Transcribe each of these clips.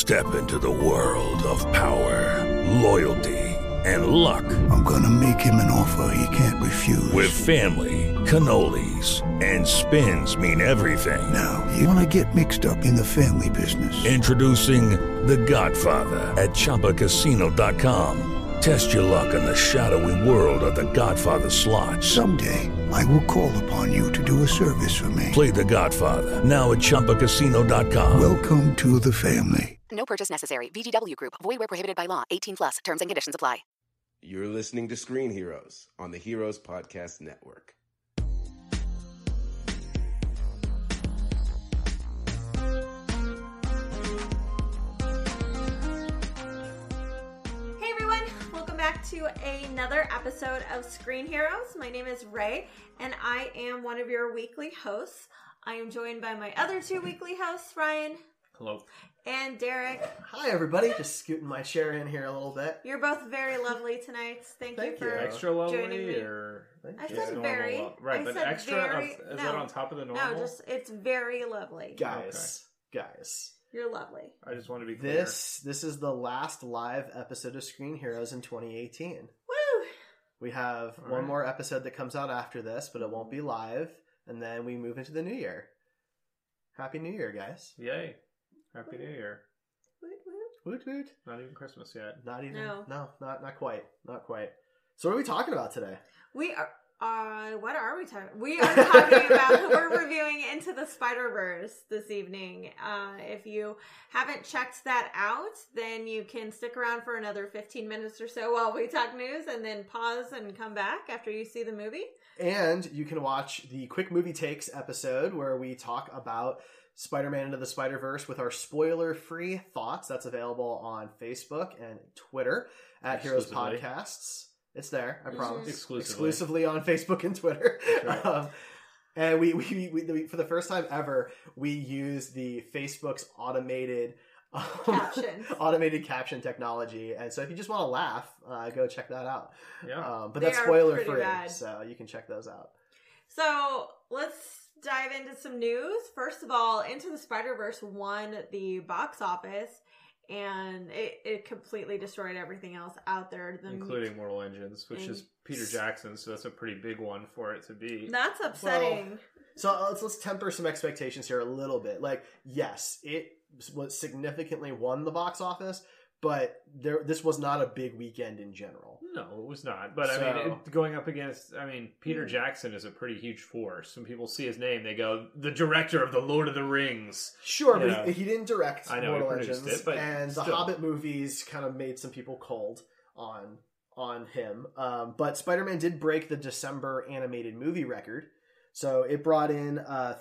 Step into the world of power, loyalty, and luck. I'm gonna make him an offer he can't refuse. With family, cannolis, and spins mean everything. Now, you wanna get mixed up in the family business. Introducing The Godfather at ChumbaCasino.com. Test your luck in the shadowy world of The Godfather slot. Someday, I will call upon you to do a service for me. Play The Godfather now at ChumbaCasino.com. Welcome to the family. No purchase necessary. VGW Group. Void where prohibited by law. 18 plus. Terms and conditions apply. You're listening to Screen Heroes on the Heroes Podcast Network. Hey everyone, welcome back to another episode of Screen Heroes. My name is Ray, and I am one of your weekly hosts. I am joined by my other two weekly hosts, Ryan. Hello. And Derek. Hi, everybody. Just scooting my chair in here a little bit. You're both very lovely tonight. Thank you for extra lovely joining me. Or I said very. Right, I but said extra very, is that on top of the normal? No, just it's very lovely. Guys. You're lovely. I just want to be clear. This is the last live episode of Screen Heroes in 2018. Woo! We have one more episode that comes out after this, but it won't be live, and then we move into the new year. Happy New Year, guys. Yay. Happy New Year. Woot woot. Not even Christmas yet. Not even. No. No, not quite. Not quite. So what are we talking about today? We are. What are we talking? We are talking about. We're reviewing Into the Spider-Verse this evening. If you haven't checked that out, then you can stick around for another 15 minutes or so while we talk news, and then pause and come back after you see the movie. And you can watch the Quick Movie Takes episode where we talk about Spider-Man Into the Spider-Verse with our spoiler-free thoughts. That's available on Facebook and Twitter at Heroes Podcasts. It's there, I promise. Exclusively on Facebook and Twitter. Right. And we for the first time ever, we use the Facebook's automated caption technology. And so if you just want to laugh, go check that out. Yeah. But that's spoiler-free, so you can check those out. So let's dive into some news. First of all, Into the Spider-Verse won the box office, and it completely destroyed everything else out there. Including Mortal Engines, which is Peter Jackson, so that's a pretty big one for it to be. That's upsetting. Well, so let's temper some expectations here a little bit. Like, yes, it was significantly won the box office, but this was not a big weekend in general. No, it was not. But I mean, going up against, Peter Jackson is a pretty huge force. When people see his name, they go, the director of the Lord of the Rings. Sure, but he didn't direct Mortal Engines, and the Hobbit movies kind of made some people cold on him. But Spider-Man did break the December animated movie record. So it brought in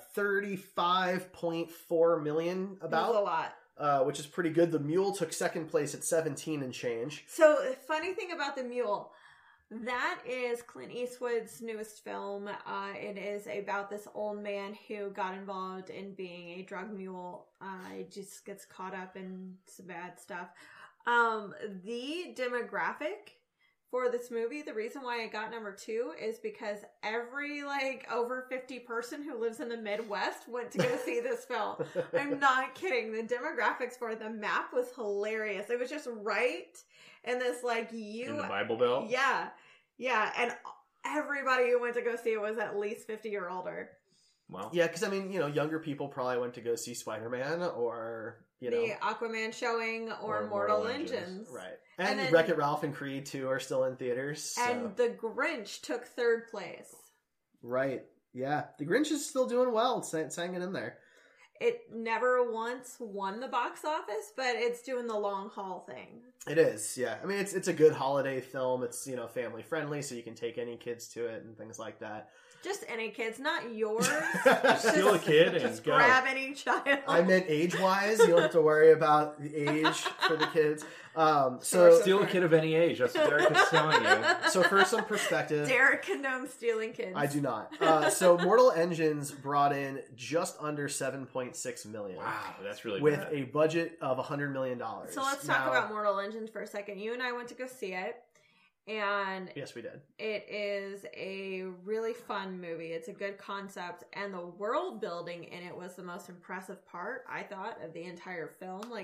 $35.4 million about. That's a lot. Which is pretty good. The Mule took second place at 17 and change. So, the funny thing about The Mule, that is Clint Eastwood's newest film. It is about this old man who got involved in being a drug mule. He just gets caught up in some bad stuff. The demographic for this movie, the reason why it got number 2 is because every over 50 person who lives in the Midwest went to go see this film. I'm not kidding. The demographics for the map was hilarious. It was just right in this in the Bible Belt. Yeah, and everybody who went to go see it was at least 50 or older. Wow. Yeah, because younger people probably went to go see Spider-Man or the Aquaman showing or Mortal Engines. Right. And then, Wreck-It Ralph and Creed 2 are still in theaters. So. And The Grinch took 3rd place. Right. Yeah. The Grinch is still doing well. It's hanging in there. It never once won the box office, but it's doing the long haul thing. It is, yeah. I mean, it's a good holiday film. It's, family friendly, so you can take any kids to it and things like that. Just any kids, not yours. Steal a kid and just go. Grab any child. I meant age-wise. You don't have to worry about the age for the kids. Steal a kid of any age. That's what Derek is telling you. So for some perspective... Derek condones stealing kids. I do not. So Mortal Engines brought in just under $7.6 million. Wow, that's really with bad. a budget of $100 million. So let's talk about Mortal Engines for a second. You and I went to go see it. And yes, we did. It is a really fun movie. It's a good concept, and the world building in it was the most impressive part, I thought, of the entire film.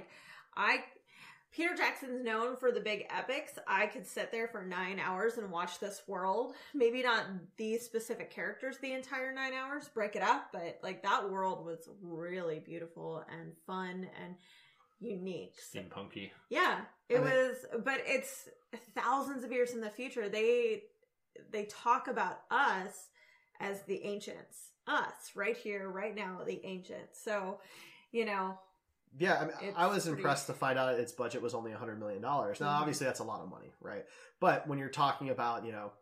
Peter Jackson's known for the big epics. I could sit there for 9 hours and watch this world. Maybe not these specific characters the entire 9 hours, break it up, but like that world was really beautiful and fun and unique. Steampunky. Yeah, it was, but it's thousands of years in the future. They talk about us as the ancients. Us, right here, right now, the ancients. So, you know... Yeah, I mean, I was impressed to find out its budget was only $100 million. Now, obviously, that's a lot of money, right? But when you're talking about, you know,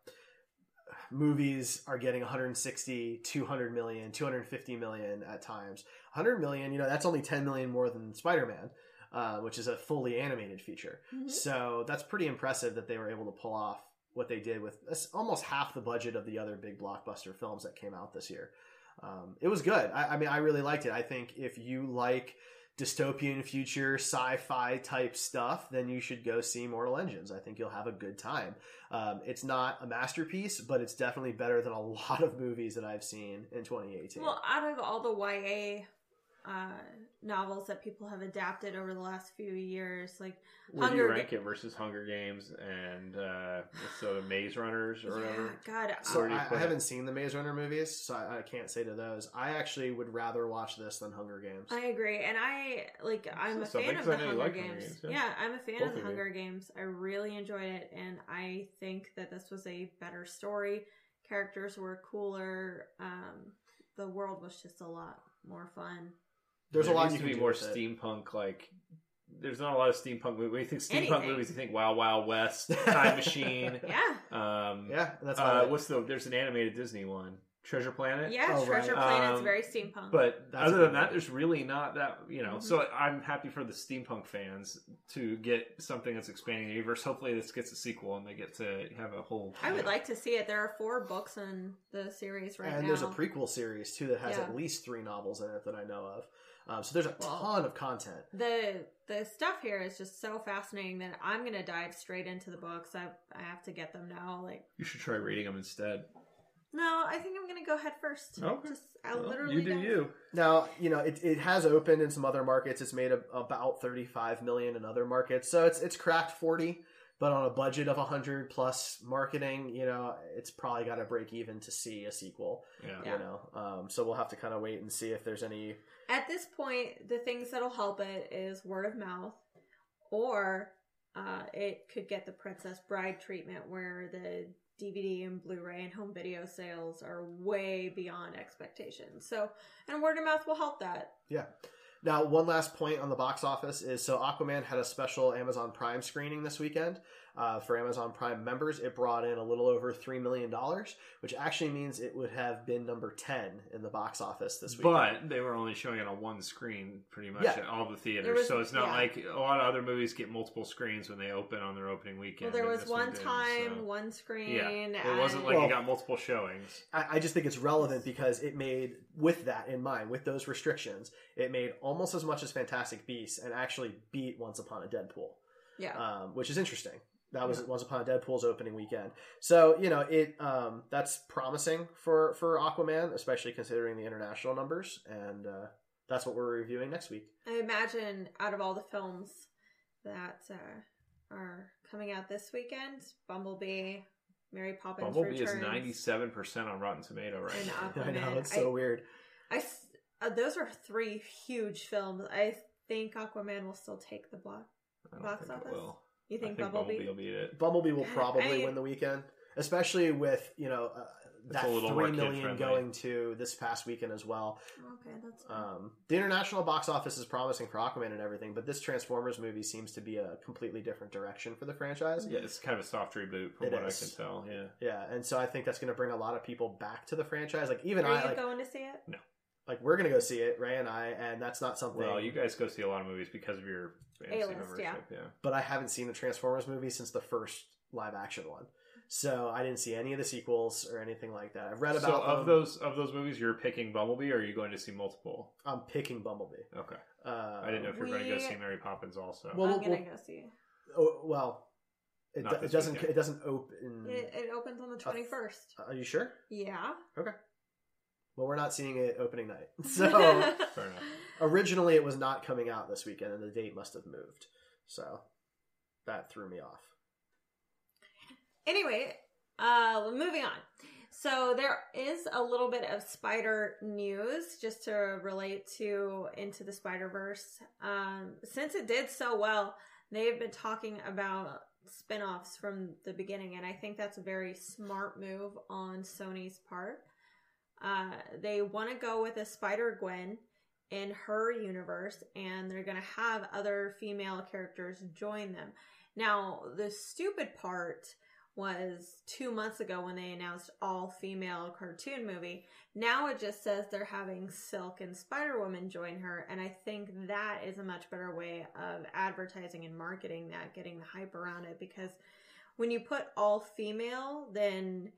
movies are getting 160, 200 million, 250 million at times. 100 million, you know, that's only 10 million more than Spider-Man, which is a fully animated feature. Mm-hmm. So that's pretty impressive that they were able to pull off what they did with almost half the budget of the other big blockbuster films that came out this year. It was good. I mean, I really liked it. I think if you like dystopian future sci-fi type stuff, then you should go see Mortal Engines. I think you'll have a good time. It's not a masterpiece, but it's definitely better than a lot of movies that I've seen in 2018. Well, out of all the YA novels that people have adapted over the last few years, like where do you rank it versus Hunger Games and so Maze Runners or whatever? God, so I haven't seen the Maze Runner movies, so I can't say to those. I actually would rather watch this than Hunger Games. I agree, and I'm a fan of the Hunger Games. Yeah, I'm a fan of the Hunger Games. I really enjoyed it, and I think that this was a better story. Characters were cooler. The world was just a lot more fun. There's a lot to be more steampunk. Like, there's not a lot of steampunk movies. When you think steampunk movies, you think Wild Wild West, Time Machine. Yeah, that's there's an animated Disney one, Treasure Planet. Yeah, Treasure Planet's very steampunk. But other than that, there's really not that, you know. Mm-hmm. So I'm happy for the steampunk fans to get something that's expanding the universe. Hopefully, this gets a sequel and they get to have a whole. I would like to see it. There are 4 books in the series right now, and there's a prequel series too that has at least 3 novels in it that I know of. So there's a ton of content. The stuff here is just so fascinating that I'm going to dive straight into the books. I have to get them now. Like, you should try reading them instead. No, I think I'm going to go head first. Okay. Literally you do you. Now, you know, it has opened in some other markets. It's made about 35 million in other markets. So it's cracked 40, but on a budget of 100 plus marketing, you know, it's probably got to break even to see a sequel. Yeah. You know, so we'll have to kind of wait and see if there's any. At this point, the things that'll help it is word of mouth, or it could get the Princess Bride treatment where the DVD and Blu-ray and home video sales are way beyond expectations. So, and word of mouth will help that. Yeah. Now, one last point on the box office is, so Aquaman had a special Amazon Prime screening this weekend. For Amazon Prime members, it brought in a little over $3 million, which actually means it would have been number 10 in the box office this weekend. But they were only showing it on one screen pretty much at all the theaters. So it's not like a lot of other movies get multiple screens when they open on their opening weekend. Well, there was one screen. Yeah, it wasn't like it got multiple showings. I just think it's relevant because it made, with that in mind, with those restrictions, it made almost as much as Fantastic Beasts and actually beat Once Upon a Deadpool. Yeah. Which is interesting. That was Once Upon a Deadpool's opening weekend. So, you know, that's promising for Aquaman, especially considering the international numbers. And that's what we're reviewing next week. I imagine out of all the films that are coming out this weekend, Bumblebee, Mary Poppins Bumblebee Returns, is 97% on Rotten Tomato right now. I know, it's so weird. Those are 3 huge films. I think Aquaman will still take the box office. You think Bumblebee will beat it? Bumblebee will probably win the weekend, especially with, you know, that 3 million going to this past weekend as well. Okay, that's fine. The international box office is promising for Aquaman and everything, but this Transformers movie seems to be a completely different direction for the franchise. Yeah, it's kind of a soft reboot from what I can tell. Yeah, and so I think that's going to bring a lot of people back to the franchise. Like, even Are you going to see it? No. Like, we're going to go see it, Ray and I, and that's not something... Well, you guys go see a lot of movies because of your fantasy membership, yeah. But I haven't seen the Transformers movie since the first live-action one. So I didn't see any of the sequels or anything like that. I've read about of those movies, you're picking Bumblebee, or are you going to see multiple? I'm picking Bumblebee. Okay. I didn't know if you're going to go see Mary Poppins also. Well, I'm going to go see it. Oh, well... It doesn't open... It opens on the 21st. Are you sure? Yeah. Okay. Well, we're not seeing it opening night. So Fair enough. originally it was not coming out this weekend, and the date must have moved. So that threw me off. Anyway, moving on. So there is a little bit of spider news just to relate to Into the Spider-Verse. Since it did so well, they've been talking about spin-offs from the beginning, and I think that's a very smart move on Sony's part. They want to go with a Spider-Gwen in her universe, and they're going to have other female characters join them. Now, the stupid part was 2 months ago when they announced all-female cartoon movie. Now it just says they're having Silk and Spider-Woman join her, and I think that is a much better way of advertising and marketing that, getting the hype around it, because when you put all-female, then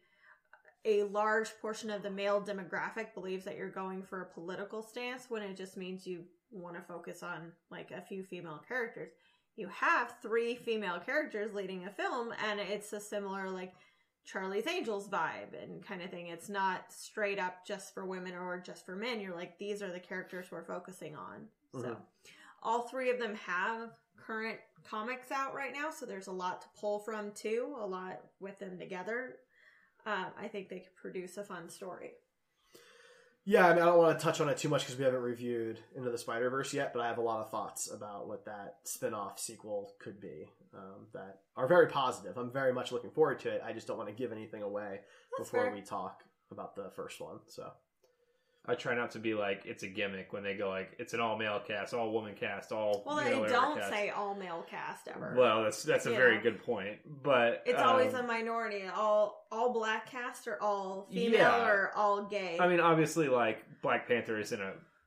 a large portion of the male demographic believes that you're going for a political stance when it just means you want to focus on like a few female characters. You have 3 female characters leading a film, and it's a similar like Charlie's Angels vibe and kind of thing. It's not straight up just for women or just for men. You're like, these are the characters we're focusing on. So all 3 of them have current comics out right now, so there's a lot to pull from too, a lot with them together. I think they could produce a fun story. Yeah, I mean, I don't want to touch on it too much because we haven't reviewed Into the Spider-Verse yet, but I have a lot of thoughts about what that spin-off sequel could be that are very positive. I'm very much looking forward to it. I just don't want to give anything away before we talk about the first one. So I try not to be like, it's a gimmick when they go like, it's an all-male cast, all-woman cast, all... Well, they don't say all-male cast ever. Well, that's a very good point, but... It's always a minority, all black cast or all female or all gay. I mean, obviously, like, Black Panther isn't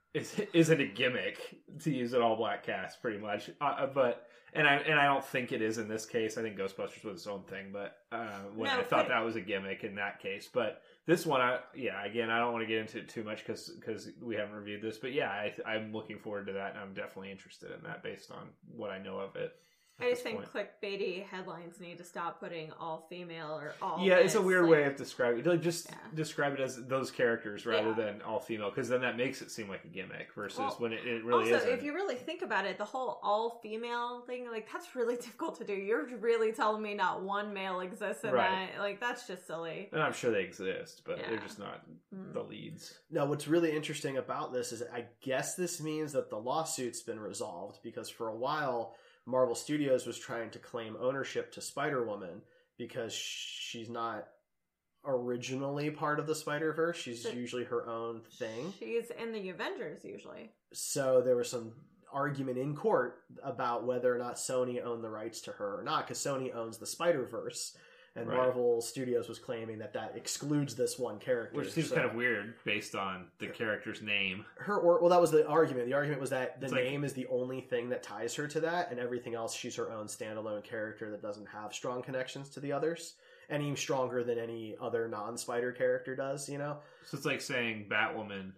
a gimmick to use an all-black cast, pretty much, but... And I don't think it is in this case. I think Ghostbusters was its own thing, but I thought that was a gimmick in that case. But this one, again, I don't want to get into it too much because we haven't reviewed this. But yeah, I'm looking forward to that, and I'm definitely interested in that based on what I know of it. I just think clickbaity headlines need to stop putting all female or all. Yeah, it's a weird way of describing it. Like, describe it as those characters rather than all female, because then that makes it seem like a gimmick versus when it really isn't. Also, if you really think about it, the whole all female thing, like, that's really difficult to do. You're really telling me not one male exists in that. Like, that's just silly. And I'm sure they exist, but they're just not the leads. Now, what's really interesting about this is I guess this means that the lawsuit's been resolved, because for a while Marvel Studios was trying to claim ownership to Spider-Woman because she's not originally part of the Spider-Verse. She's usually her own thing. She's in the Avengers usually. So there was some argument in court about whether or not Sony owned the rights to her or not, because Sony owns the Spider-Verse. And Marvel Studios was claiming that excludes this one character. Which seems kind of weird based on the character's name. Well, that was the argument. The argument was that the name is the only thing that ties her to that, and everything else, she's her own standalone character that doesn't have strong connections to the others. Any stronger than any other non-Spider character does, you know? So it's like saying Batwoman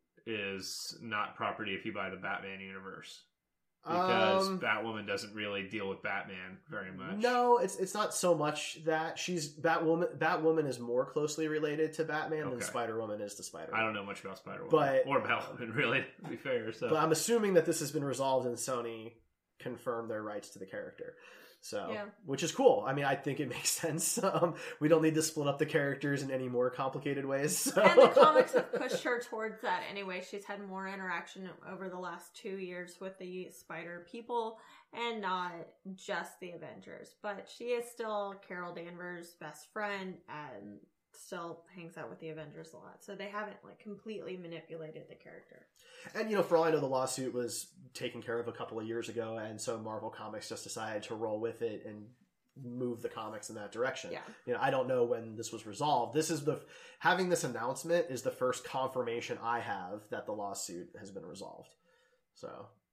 is not property if you buy the Batman universe. Because Batwoman doesn't really deal with Batman very much. No, it's not so much that she's Batwoman. Batwoman is more closely related to Batman than Spider-Woman is to Spider-Man. I don't know much about Spider-Woman or Batwoman, really, to be fair. So. But I'm assuming that this has been resolved and Sony confirmed their rights to the character. So, which is cool. I mean, I think it makes sense. We don't need to split up the characters in any more complicated ways. So. And the comics have pushed her towards that anyway. She's had more interaction over the last 2 years with the Spider people and not just the Avengers. But she is still Carol Danvers' best friend and still hangs out with the Avengers a lot. So they haven't completely manipulated the character. And, for all I know, the lawsuit was taken care of a couple of years ago, and so Marvel Comics just decided to roll with it and move the comics in that direction. Yeah. I don't know when this was resolved. Having this announcement is the first confirmation I have that the lawsuit has been resolved. So,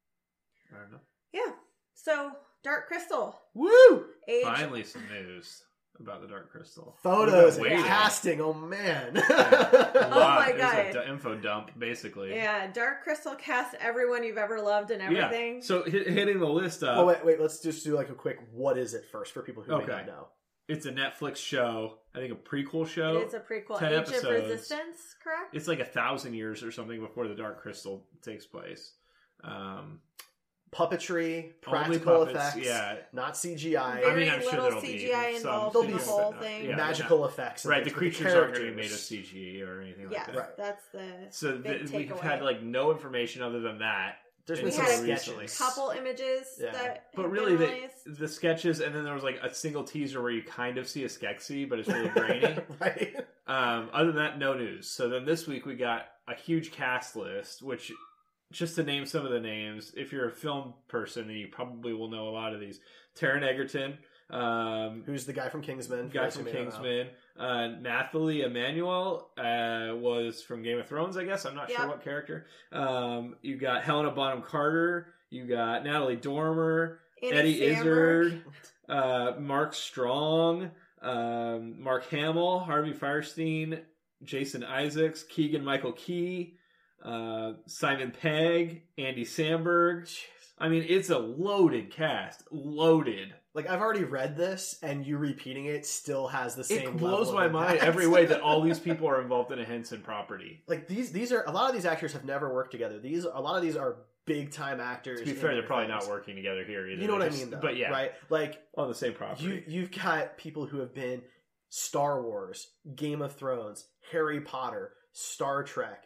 I don't know. Yeah. So, Dark Crystal. Woo! Finally some news about the Dark Crystal. Photos and casting, oh man. Oh my god. It's an info dump, basically. Yeah, Dark Crystal cast everyone you've ever loved and everything. Yeah. So hitting the list up. Oh, wait, let's just do a quick what is it first for people who may not know. It's a Netflix show. I think a prequel show. It is a prequel. 10 Age episodes. of Resistance, correct? It's like 1,000 years or something before the Dark Crystal takes place. Puppetry, Only practical puppets, effects, yeah. not CGI. Very I'm sure little there'll CGI be involved some in the CGI, whole but thing. yeah, magical effects. and Right, the things, but creatures aren't going to be made of characters- CG or anything Yes, like that. Right. that's the So big we've takeaway. had like no information other than that. There's We been some had a sketches. couple images Yeah. that But have really, been released. the sketches, and then there was like a single teaser where you kind of see a Skeksis, but it's really grainy. Right. Other than that, no news. So then this week we got a huge cast list, which, just to name some of the names, if you're a film person, then you probably will know a lot of these. Taron Egerton, Who's the guy from Kingsman? for guy those who from may not know. Kingsman. Nathalie Emmanuel was from Game of Thrones, I guess. I'm not sure Yep. what character. You got Helena Bonham Carter. You got Natalie Dormer, Andy Eddie Samberg. Izzard, Mark Strong, Mark Hamill, Harvey Fierstein, Jason Isaacs, Keegan-Michael Key, Simon Pegg, Andy Samberg. I mean, it's a loaded cast. Loaded. Like, I've already read this, and you repeating it still has the same It blows level my of mind impact. every way that all these people are involved in a Henson property. Like, these are... A lot of these actors have never worked together. A lot of these are big-time actors. To be in fair, they're their probably things. not working together here either. You know what They're I just- mean, though. But yeah, Right? Like, on the same property. you've got people who have been Star Wars, Game of Thrones, Harry Potter, Star Trek,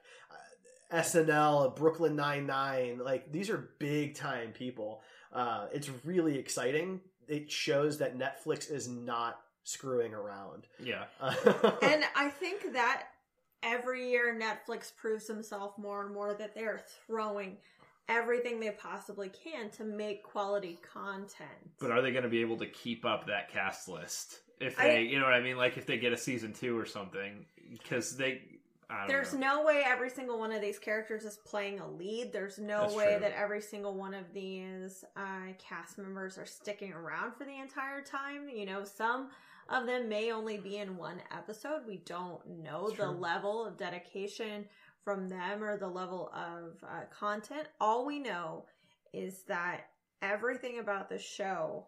SNL, Brooklyn Nine-Nine. Like, these are big-time people. It's really exciting. It shows that Netflix is not screwing around. Yeah. And I think that every year Netflix proves himself more and more that they're throwing everything they possibly can to make quality content. But are they going to be able to keep up that cast list? If they, you know what I mean? Like if they get a season 2 or something. Because There's no way every single one of these characters is playing a lead. There's no That's way true. that every single one of these cast members are sticking around for the entire time. You know, some of them may only be in one episode. We don't know the level of dedication from them or the level of content. All we know is that everything about the show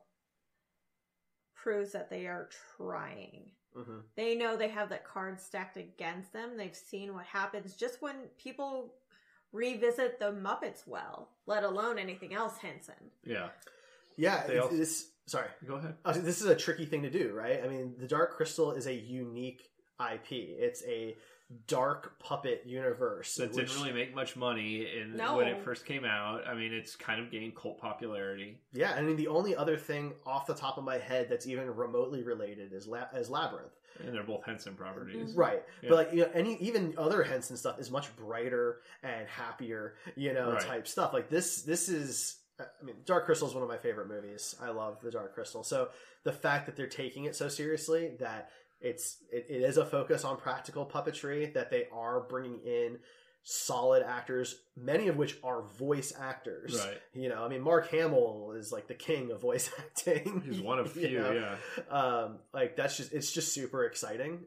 proves that they are trying. Mm-hmm. They know they have that card stacked against them. They've seen what happens just when people revisit the Muppets well, let alone anything else, Henson. Yeah. Yeah, They also- sorry. Go ahead. This is a tricky thing to do, right? I mean, the Dark Crystal is a unique IP. It's a dark puppet universe. That which- didn't really make much money No. when it first came out. I mean, it's kind of gained cult popularity. Yeah, I mean, the only other thing off the top of my head that's even remotely related is Labyrinth. And they're both Henson properties. Right. Yeah. But, like, you know, even other Henson stuff is much brighter and happier, you know, Right. type stuff. Like, this is... I mean, Dark Crystal is one of my favorite movies. I love the Dark Crystal. So the fact that they're taking it so seriously, that it is a focus on practical puppetry, that they are bringing in solid actors, many of which are voice actors. Right. You know, I mean, Mark Hamill is like the king of voice acting. He's one of You few, know? yeah. Like it's just super exciting.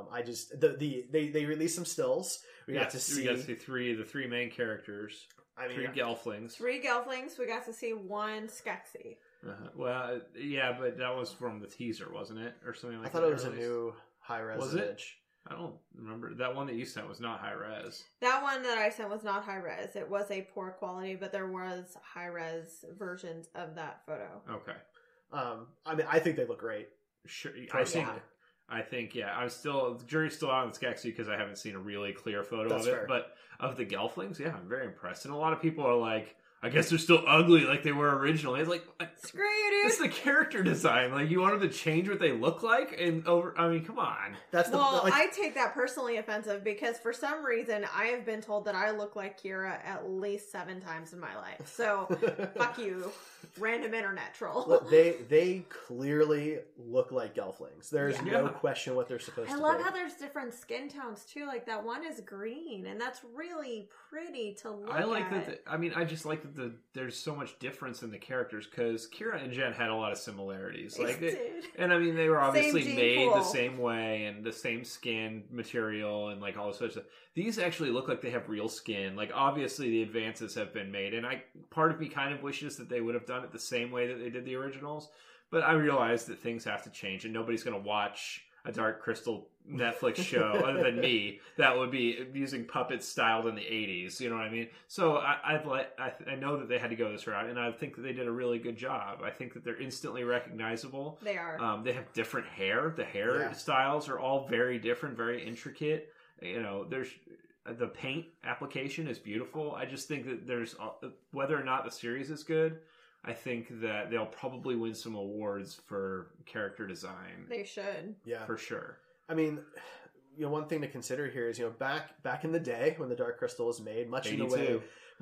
They released some stills. We got to see the three main characters. I mean, Three Gelflings. 3 Gelflings. We got to see 1 Skeksis. Well, yeah, but that was from the teaser, wasn't it? Or something like I thought that. it was a new high-res Was it? image. I don't remember. That one that you sent was not high res. That one that I sent was not high res. It was a poor quality, but there was high res versions of that photo. Okay. I mean, I think they look great. Sure. Personally. I think, yeah. The jury's still out on the Skeksis because I haven't seen a really clear photo That's of it. fair. But of the Gelflings, yeah, I'm very impressed. And a lot of people are like, I guess they're still ugly like they were originally. It's like, Screw you, it's dude. the character design. Like, you want them to change what they look like? I mean, come on. That's the Well, like, I take that personally offensive because for some reason I have been told that I look like Kira at least 7 times in my life. So fuck you, random internet troll. Look, they clearly look like Gelflings. There's Yeah. no question what they're supposed I to love be. how there's different skin tones too. Like that one is green, and that's really pretty to look I like at. that. I mean, I just like that there's so much difference in the characters, because Kira and Jen had a lot of similarities. They did. And I mean, they were obviously gene made pool. the same way and the same skin material and like all this sort of stuff. These actually look like they have real skin. Like, obviously the advances have been made, and part of me kind of wishes that they would have done it the same way that they did the originals. But I realize that things have to change, and nobody's going to watch a Dark Crystal Netflix show other than me that would be using puppets styled in the 80s. You know what I mean? So I know that they had to go this route, and I think that they did a really good job. I think that they're instantly recognizable. They are. They have different hair. The hair styles are all very different, very intricate. You know, there's the paint application is beautiful. I just think that there's whether or not the series is good, I think that they'll probably win some awards for character design. They should. Yeah, for sure. I mean, you know, one thing to consider here is, you know, back in the day when the Dark Crystal was made, much in the way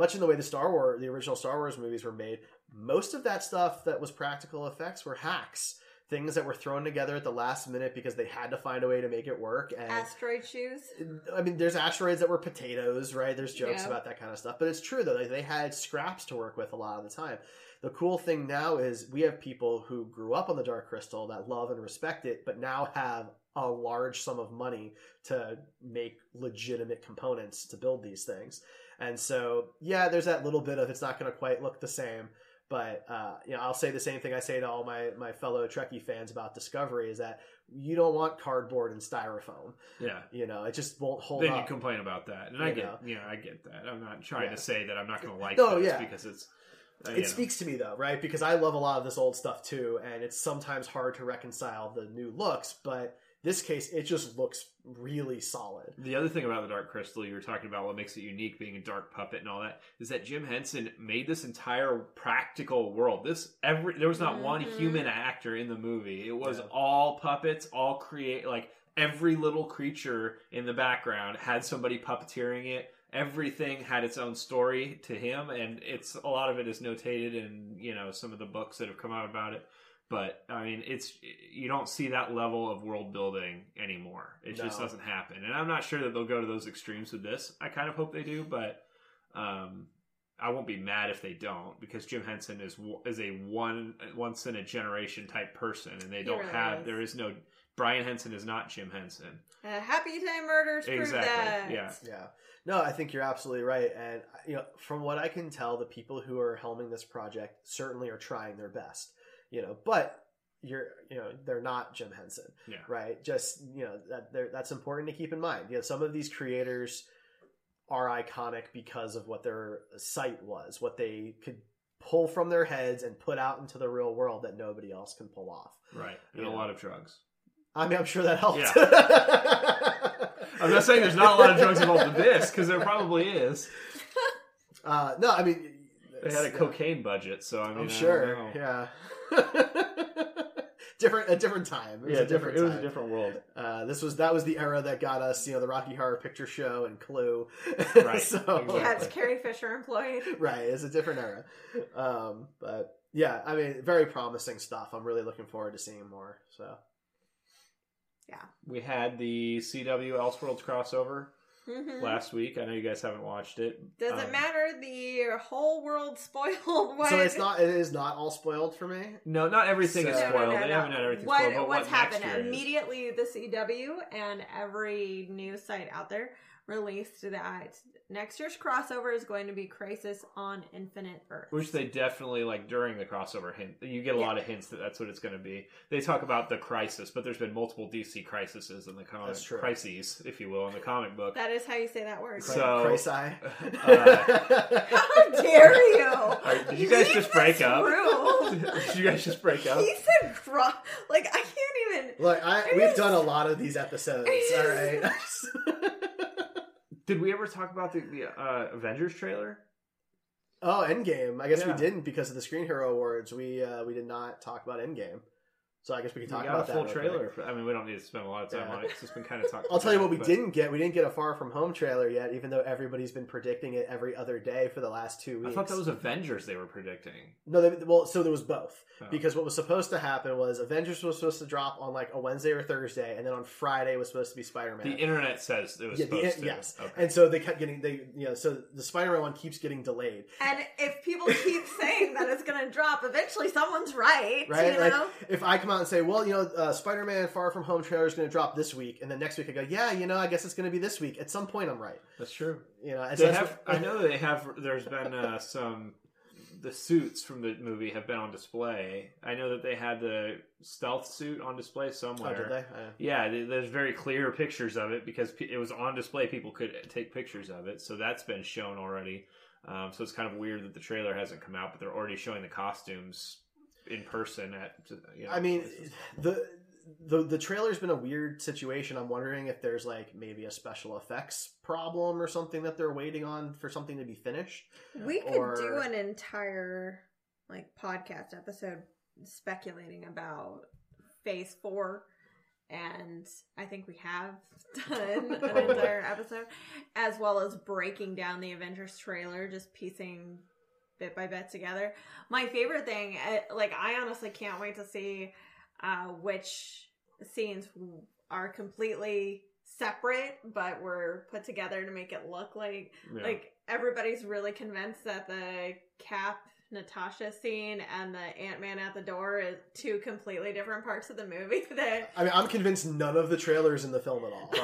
the original Star Wars movies were made, most of that stuff that was practical effects were hacks. Things that were thrown together at the last minute because they had to find a way to make it work. And asteroid shoes. I mean, there's asteroids that were potatoes, right? There's jokes about that kind of stuff. But it's true, though. They had scraps to work with a lot of the time. The cool thing now is we have people who grew up on the Dark Crystal that love and respect it, but now have a large sum of money to make legitimate components to build these things. And so, yeah, there's that little bit of it's not going to quite look the same. But, you know, I'll say the same thing I say to all my fellow Trekkie fans about Discovery is that you don't want cardboard and styrofoam. Yeah. You know, it just won't hold then up. You complain about that. And I get that. I'm not trying to say that I'm not going to like this because it's... It speaks to me, though, right? Because I love a lot of this old stuff, too, and it's sometimes hard to reconcile the new looks, but this case, it just looks really solid. The other thing about the Dark Crystal, you were talking about what makes it unique, being a dark puppet and all that, is that Jim Henson made this entire practical world. There was not one human actor in the movie. It was all puppets, all every little creature in the background had somebody puppeteering it. Everything had its own story to him, and a lot of it is notated in, you know, some of the books that have come out about it. But I mean, you don't see that level of world building anymore. It just doesn't happen, and I'm not sure that they'll go to those extremes with this. I kind of hope they do, but I won't be mad if they don't, because Jim Henson is a once in a generation type person, and they don't there is no Brian Henson is not Jim Henson. Happy Time Murders prove that. Yeah. No, I think you're absolutely right. And, you know, from what I can tell, the people who are helming this project certainly are trying their best, you know, but they're not Jim Henson, right? Just, you know, that's important to keep in mind. You know, some of these creators are iconic because of what their site was, what they could pull from their heads and put out into the real world that nobody else can pull off. Right. And a lot of drugs. I mean, I'm sure that helped. Yeah. I'm not saying there's not a lot of drugs involved in this, because there probably is. No, I mean... They had a cocaine budget, so I mean... I'm sure, yeah. a different time. It was a different time. It was a different world. That was the era that got us, you know, the Rocky Horror Picture Show and Clue. Right. So, exactly. That's Carrie Fisher employed. Right, it's a different era. But yeah, I mean, very promising stuff. I'm really looking forward to seeing more. So, yeah, we had the CW Elseworlds crossover last week. I know you guys haven't watched it. Doesn't matter. The whole world spoiled. So it is not all spoiled for me. No, not everything is spoiled. No. They haven't had everything spoiled. But what's happened immediately? The CW and every news site out there released that next year's crossover is going to be Crisis on Infinite Earth, which they definitely, like, during the crossover hint, you get a lot of hints that that's what it's going to be. They talk about the crisis, but there's been multiple DC crises in the comic. That's true. Crises, if you will, in the comic book. That is how you say that word. So, Crisi. How dare you? Did you guys just break up? Rude. Did you guys just break up? He said like, I can't even. Look, we've done a lot of these episodes. All right. Did we ever talk about the Avengers trailer? Oh, Endgame. I guess we didn't because of the Screen Hero Awards. We did not talk about Endgame. So I guess we can talk We got about a full that. trailer. I mean, we don't need to spend a lot of time on it. It's just been kind of talked. I'll tell you what we but- didn't get. We didn't get a Far From Home trailer yet, even though everybody's been predicting it every other day for the last 2 weeks. I thought that was Avengers they were predicting. No, so there was both. Oh. Because what was supposed to happen was Avengers was supposed to drop on like a Wednesday or Thursday, and then on Friday was supposed to be Spider-Man. The internet says it was supposed to. Yes. Okay. And so they kept getting so the Spider-Man one keeps getting delayed. And if people keep saying that it's going to drop, eventually someone's right. Right? You Like know? if I come out and say, well, Spider-Man Far From Home trailer is going to drop this week, and then next week I go, yeah, I guess it's going to be this week. At some point, I'm right. That's true. And They so have. I know they have. There's been some. The suits from the movie have been on display. I know that they had the stealth suit on display somewhere. Oh, did they? Yeah, there's very clear pictures of it because it was on display. People could take pictures of it, so that's been shown already. So it's kind of weird that the trailer hasn't come out, but they're already showing the costumes in person at. I mean, the trailer's been a weird situation. I'm wondering if there's like maybe a special effects problem or something that they're waiting on for something to be finished. We could do an entire podcast episode speculating about Phase 4, and I think we have done an entire episode, as well as breaking down the Avengers trailer, just piecing bit by bit together. My favorite thing, I honestly can't wait to see which scenes are completely separate but were put together to make it look like everybody's really convinced that the Cap Natasha scene and the Ant-Man at the door is two completely different parts of the movie. I'm convinced none of the trailers in the film at all.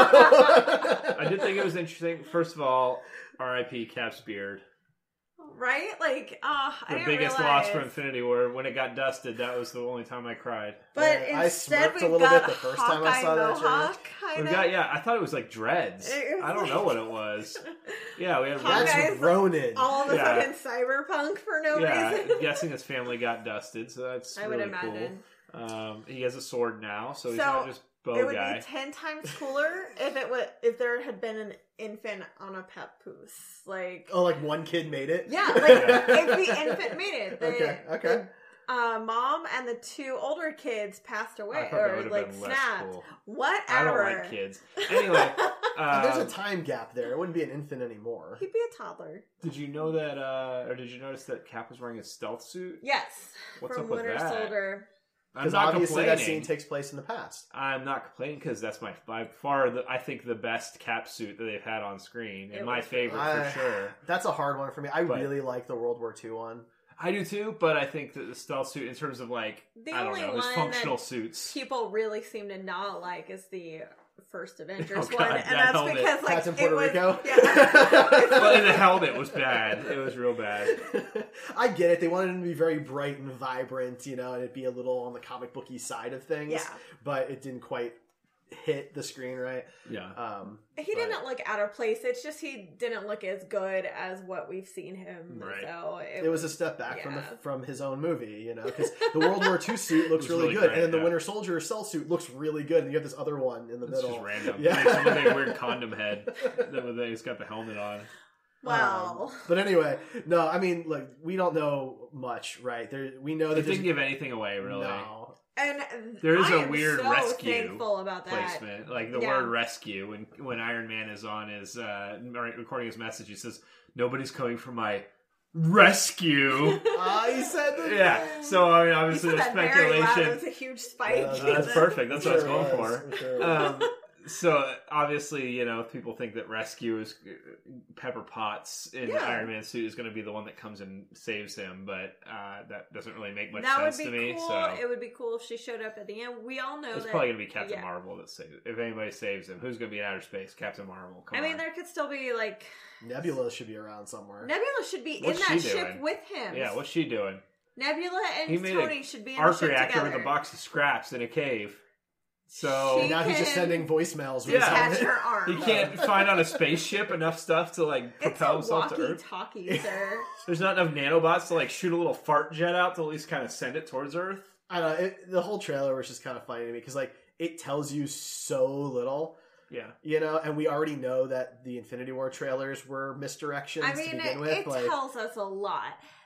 I did think it was interesting. First of all, R.I.P. Cap's beard. Right? I The didn't biggest realize. loss for Infinity War. When it got dusted, that was the only time I cried. But Yeah, I instead smirked a we've little got bit the first time I Hawkeye saw that Mohawk, kind of. I thought it was like dreads. It was I don't know what it was. Yeah, we had Hawkeye's That's Ronin. all of a Yeah. sudden cyberpunk for no Yeah, reason. guessing his family got dusted, so that's I would really imagine. cool. He has a sword now, so he's So, not just bow It would guy. be 10 times cooler if there had been an infant on a papoose. Oh, like one kid made it? Yeah, if the infant made it. Okay. The mom and the two older kids passed away, I thought that would have been less snapped. cool. Whatever. I don't like kids. Anyway, There's a time gap there. It wouldn't be an infant anymore. He'd be a toddler. did you know that, or did you notice that Cap was wearing a stealth suit? Yes. What's from up with Winter that? Soldier. I'm Because not obviously complaining. that scene takes place in the past. I'm not complaining because that's by far I think the best Cap suit that they've had on screen, and It my was- favorite for sure. That's a hard one for me. I But- really like the World War II one. I do too, but I think that the stealth suit, in terms of The I don't only know, his one functional that suits. people really seem to not like is the first Avengers Oh, one, God, and that that's helmet. because Captain it Puerto was, Rico? Yeah. But the helmet was bad. It was real bad. I get it. They wanted him to be very bright and vibrant, and it'd be a little on the comic booky side of things. Yeah. But it didn't quite hit the screen right. Yeah. He didn't look out of place. It's just he didn't look as good as what we've seen him. Right. So It was a step back Yeah. from his own movie, because the World War II suit looks It was really really good, great, and then the yeah. Winter Soldier cell suit looks really good, and you have this other one in the It's middle. just random. Yeah. Like some of the weird condom head that he's got the helmet on. well. But anyway, no, I mean, we don't know much, right? We know It that didn't give anything away, really. No. And There is I a am weird so rescue thankful about that. placement. Like the Yeah. word rescue, when Iron Man is on his recording his message, he says, "Nobody's coming for my rescue." He said that. Yeah. So I mean, You obviously said there's that very loud. It speculation. was a huge spike. Yeah, That's perfect. That's what I was going was. for. Sure was. So obviously, people think that rescue is Pepper Potts in the Iron Man suit is going to be the one that comes and saves him, but that doesn't really make much That would sense be to me. cool. So It would be cool if she showed up at the end. We all know it's that probably going to be Captain yeah. Marvel that saves. If anybody saves him, who's going to be in outer space? Captain Marvel. Come I mean, on. there could still be Nebula should be around somewhere. Nebula should be What's in that she ship doing? with him. Yeah, what's she doing? Nebula He and made Tony a should be in the arc ship reactor together. with a box of scraps in a cave. So She And now he's just can sending voicemails. With Yeah. his Catch helmet. her arm. he can't find on a spaceship enough stuff to It's propel a himself to Earth. walkie-talkie, sir. There's not enough nanobots to shoot a little fart jet out to at least kind of send it towards Earth. I don't know. The whole trailer was just kind of funny to me because it tells you so little. Yeah. And we already know that the Infinity War trailers were misdirections I to mean, begin with. it tells us a lot.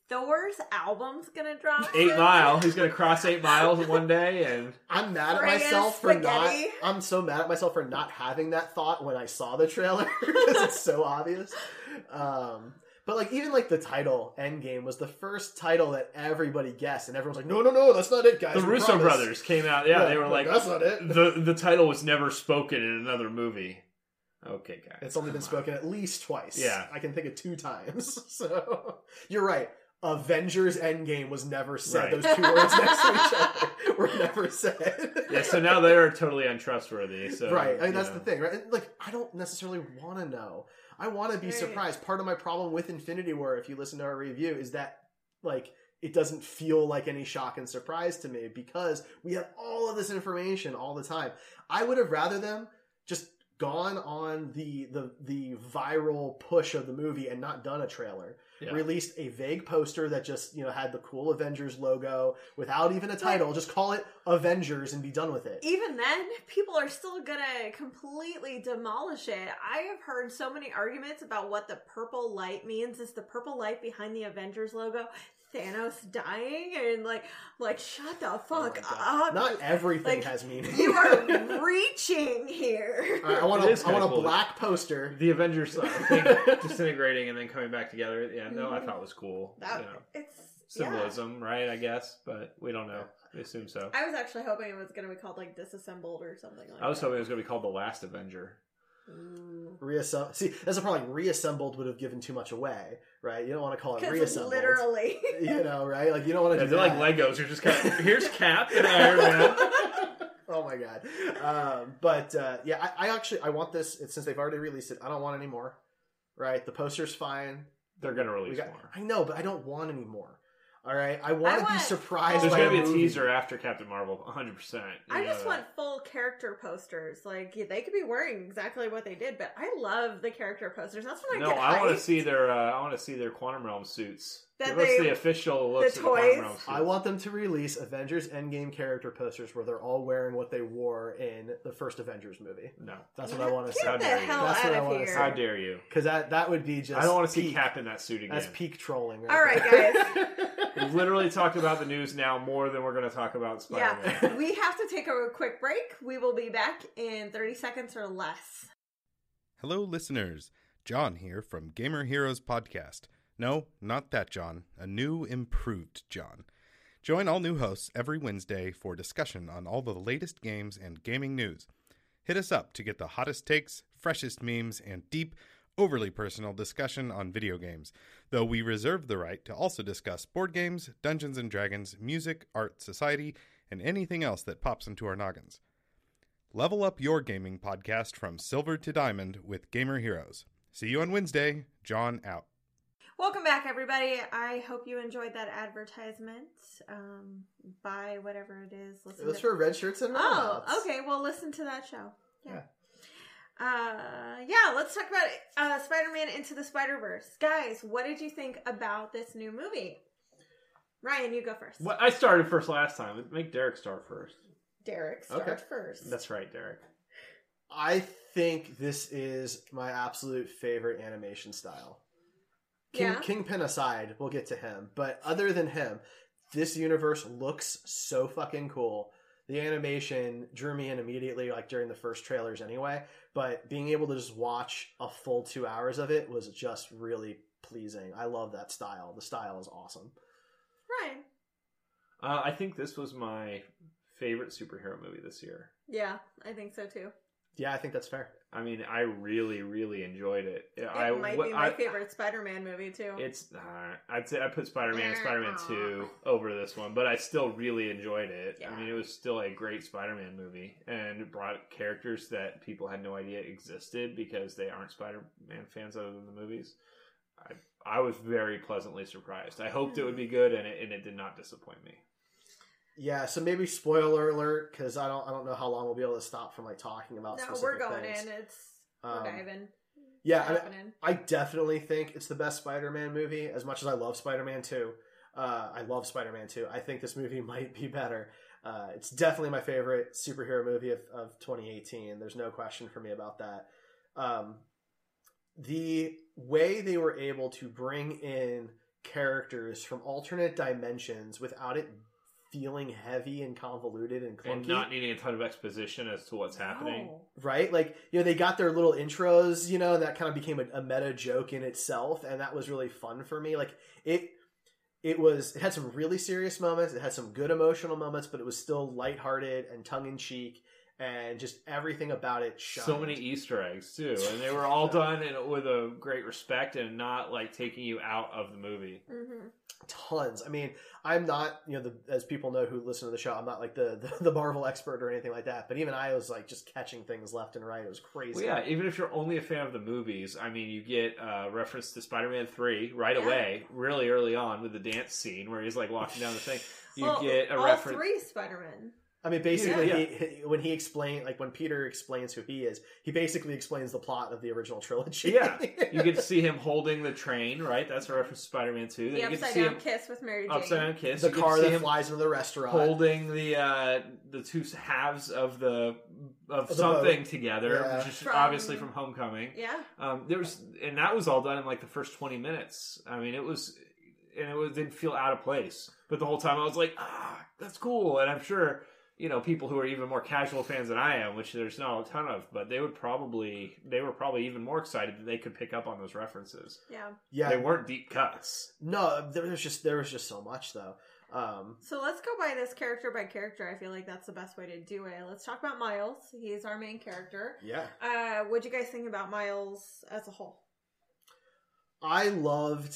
Thor's album's gonna drop. 8 soon. Mile. He's gonna cross 8 miles in one day, and I'm mad at Friggin' myself for not. spaghetti. I'm so mad at myself for not having that thought when I saw the trailer because it's so obvious. But like even like the title Endgame was the first title that everybody guessed, and everyone's like, no, that's not it, guys. the we Russo promise." brothers came out. Yeah, they were like, that's not it. the title was never spoken in another movie. Okay, guys, It's only been come on. spoken at least twice. Yeah. I can think of 2 times. So you're right. Avengers Endgame was never said. Right. Those 2 words next to each other were never said. Yeah, so now they're totally untrustworthy. So Right. I mean, you that's know. the thing, right? And, like, I don't necessarily want to know. I want to be Right. surprised. Part of my problem with Infinity War, if you listen to our review, is that, like, it doesn't feel like any shock and surprise to me because we have all of this information all the time. I would have rather them just gone on the viral push of the movie and not done a trailer. Yeah. Released a vague poster that just, had the cool Avengers logo without even a title. Just call it Avengers and be done with it. Even then, people are still gonna completely demolish it. I have heard so many arguments about what the purple light means. Is the purple light behind the Avengers logo Thanos dying? And like shut the fuck up. Not everything Like, has meaning. You are reaching here. All right, I want It is a kinda cool. black poster. The Avengers thing disintegrating and then coming back together. Yeah, no, I thought was cool. It's Symbolism, right? I guess, but we don't know. We assume so. I was actually hoping it was going to be called like Disassembled or something like that. I was hoping it was going to be called The Last Avenger. Reassemble. See, that's the problem. Like, reassembled would have given too much away, right? You don't want to call it Because reassembled. literally. Right? Like, you don't want to Yeah, do they're that. like Legos. You're just kind of, here's Cap and Iron Man. Oh my god. I want this. Since they've already released it, I don't want any more. Right? The poster's fine. They're going to release more. I know, but I don't want any more. All right? I want to be surprised There's by going to be a movie. teaser after Captain Marvel, 100%. I just want full character posters. Like, they could be wearing exactly what they did, but I love the character posters. That's when I get hyped. I want to see their Quantum Realm suits. That Give us they- the official looks the of the Quantum toys? Realm suits. I want them to release Avengers Endgame character posters where they're all wearing what they wore in the first Avengers movie. No. That's what I want to see. Get the hell That's out what I of wanna here. see. How dare you? Because that would be just. I don't want to see peak. Cap in that suit again. That's peak trolling. All right, guys. We've literally talked about the news now more than we're going to talk about Spider-Man. Yeah, we have to take a quick break. We will be back in 30 seconds or less. Hello, listeners. John here from Gamer Heroes Podcast. No, not that John. A new, improved John. Join all new hosts every Wednesday for discussion on all the latest games and gaming news. Hit us up to get the hottest takes, freshest memes, and deep, overly personal discussion on video games, though we reserve the right to also discuss board games, Dungeons & Dragons, music, art, society, and anything else that pops into our noggins. Level up your gaming podcast from silver to diamond with Gamer Heroes. See you on Wednesday. John out. Welcome back, everybody. I hope you enjoyed that advertisement. Buy whatever it is. It was for red shirts and roundabouts. Oh, okay. Well, listen to that show. Yeah. Let's talk about Spider-Man Into the Spider-Verse. Guys, what did you think about this new movie? Ryan, you go first. Well, I started first last time. Make Derek start first. Derek, start Okay. first. That's right, Derek. I think this is my absolute favorite animation style. Yeah. Kingpin aside, we'll get to him. But other than him, this universe looks so fucking cool. The animation drew me in immediately, like during the first trailers anyway. But being able to just watch a full 2 hours of it was just really pleasing. I love that style. The style is awesome. Ryan. I think this was my favorite superhero movie this year. Yeah, I think so too. Yeah, I think that's fair. I mean, I really, really enjoyed it. It might be my favorite Spider-Man movie too. It's I'd say I put Spider-Man and Spider-Man 2 over this one, but I still really enjoyed it. Yeah. I mean, it was still a great Spider-Man movie, and it brought characters that people had no idea existed because they aren't Spider-Man fans other than the movies. I was very pleasantly surprised. I hoped it would be good, and it did not disappoint me. Yeah, so maybe spoiler alert, because I don't know how long we'll be able to stop from like talking about. No, specific we're going things. in. We're diving. Yeah, happening. I definitely think it's the best Spider-Man movie. As much as I love Spider-Man 2, I love Spider-Man 2. I think this movie might be better. It's definitely my favorite superhero movie of 2018. There's no question for me about that. The way they were able to bring in characters from alternate dimensions without it feeling heavy and convoluted and clunky. And not needing a ton of exposition as to what's happening. Right? Like, they got their little intros, and that kind of became a meta joke in itself, and that was really fun for me. Like, it had some really serious moments, it had some good emotional moments, but it was still lighthearted and tongue-in-cheek, and just everything about it shined. So many Easter eggs, too. And they were all done with a great respect and not, like, taking you out of the movie. Mm-hmm. Tons. I mean, I'm not, as people know who listen to the show, I'm not like the Marvel expert or anything like that. But even I was like just catching things left and right. It was crazy. Well, yeah, even if you're only a fan of the movies, I mean, you get reference to Spider-Man 3 right away, really early on with the dance scene where he's like walking down the thing. You get a reference. All 3 Spider-Man. I mean, basically, when he explained, like when Peter explains who he is, he basically explains the plot of the original trilogy. Yeah, you get to see him holding the train, right? That's a reference to Spider-Man 2. Then The you get to upside see down him kiss with Mary Jane. upside down kiss. The You get car to see that him flies into the restaurant, holding the two halves of something boat together, which is obviously from Homecoming. Yeah. And that was all done in like the first 20 minutes. I mean, it didn't feel out of place. But the whole time I was like, that's cool. And I'm sure, people who are even more casual fans than I am, which there's not a ton of, but they were probably even more excited that they could pick up on those references. Yeah. Yeah. They weren't deep cuts. No, there was just so much though. So let's go by this character by character. I feel like that's the best way to do it. Let's talk about Miles. He's our main character. Yeah. What'd you guys think about Miles as a whole? I loved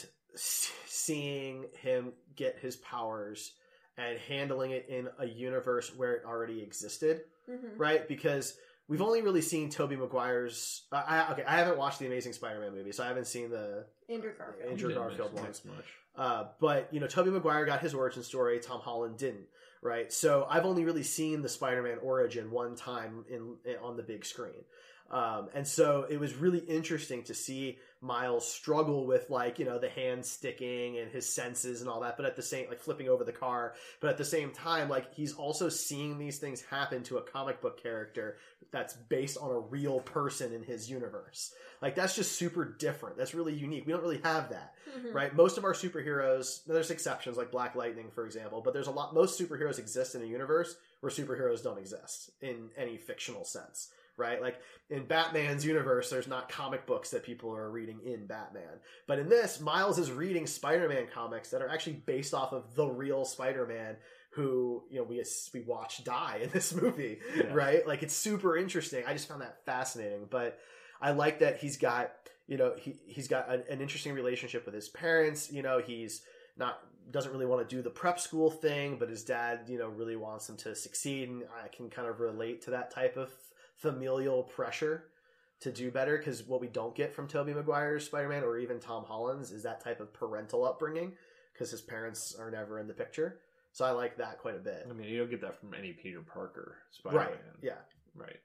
seeing him get his powers and handling it in a universe where it already existed, right? Because we've only really seen Tobey Maguire's... I haven't watched the Amazing Spider-Man movie, so I haven't seen the Andrew Garfield ones. But, Tobey Maguire got his origin story, Tom Holland didn't, right? So I've only really seen the Spider-Man origin one time on the big screen. And so it was really interesting to see Miles struggle with the hand sticking and his senses and all that, but at the same, flipping over the car, but at the same time, he's also seeing these things happen to a comic book character that's based on a real person in his universe. That's just super different. That's really unique. We don't really have that, right? Most of our superheroes, there's exceptions like Black Lightning, for example, but most superheroes exist in a universe where superheroes don't exist in any fictional sense. Right? In Batman's universe, there's not comic books that people are reading in Batman. But in this, Miles is reading Spider-Man comics that are actually based off of the real Spider-Man who, we watch die in this movie, right? It's super interesting. I just found that fascinating. But I like that he's got, he's got an interesting relationship with his parents. He's doesn't really want to do the prep school thing, but his dad, really wants him to succeed. And I can kind of relate to that type of familial pressure to do better, because what we don't get from Tobey Maguire's Spider-Man or even Tom Holland's is that type of parental upbringing, because his parents are never in the picture. So I like that quite a bit. I mean, you don't get that from any Peter Parker Spider-Man. Right, yeah. Right.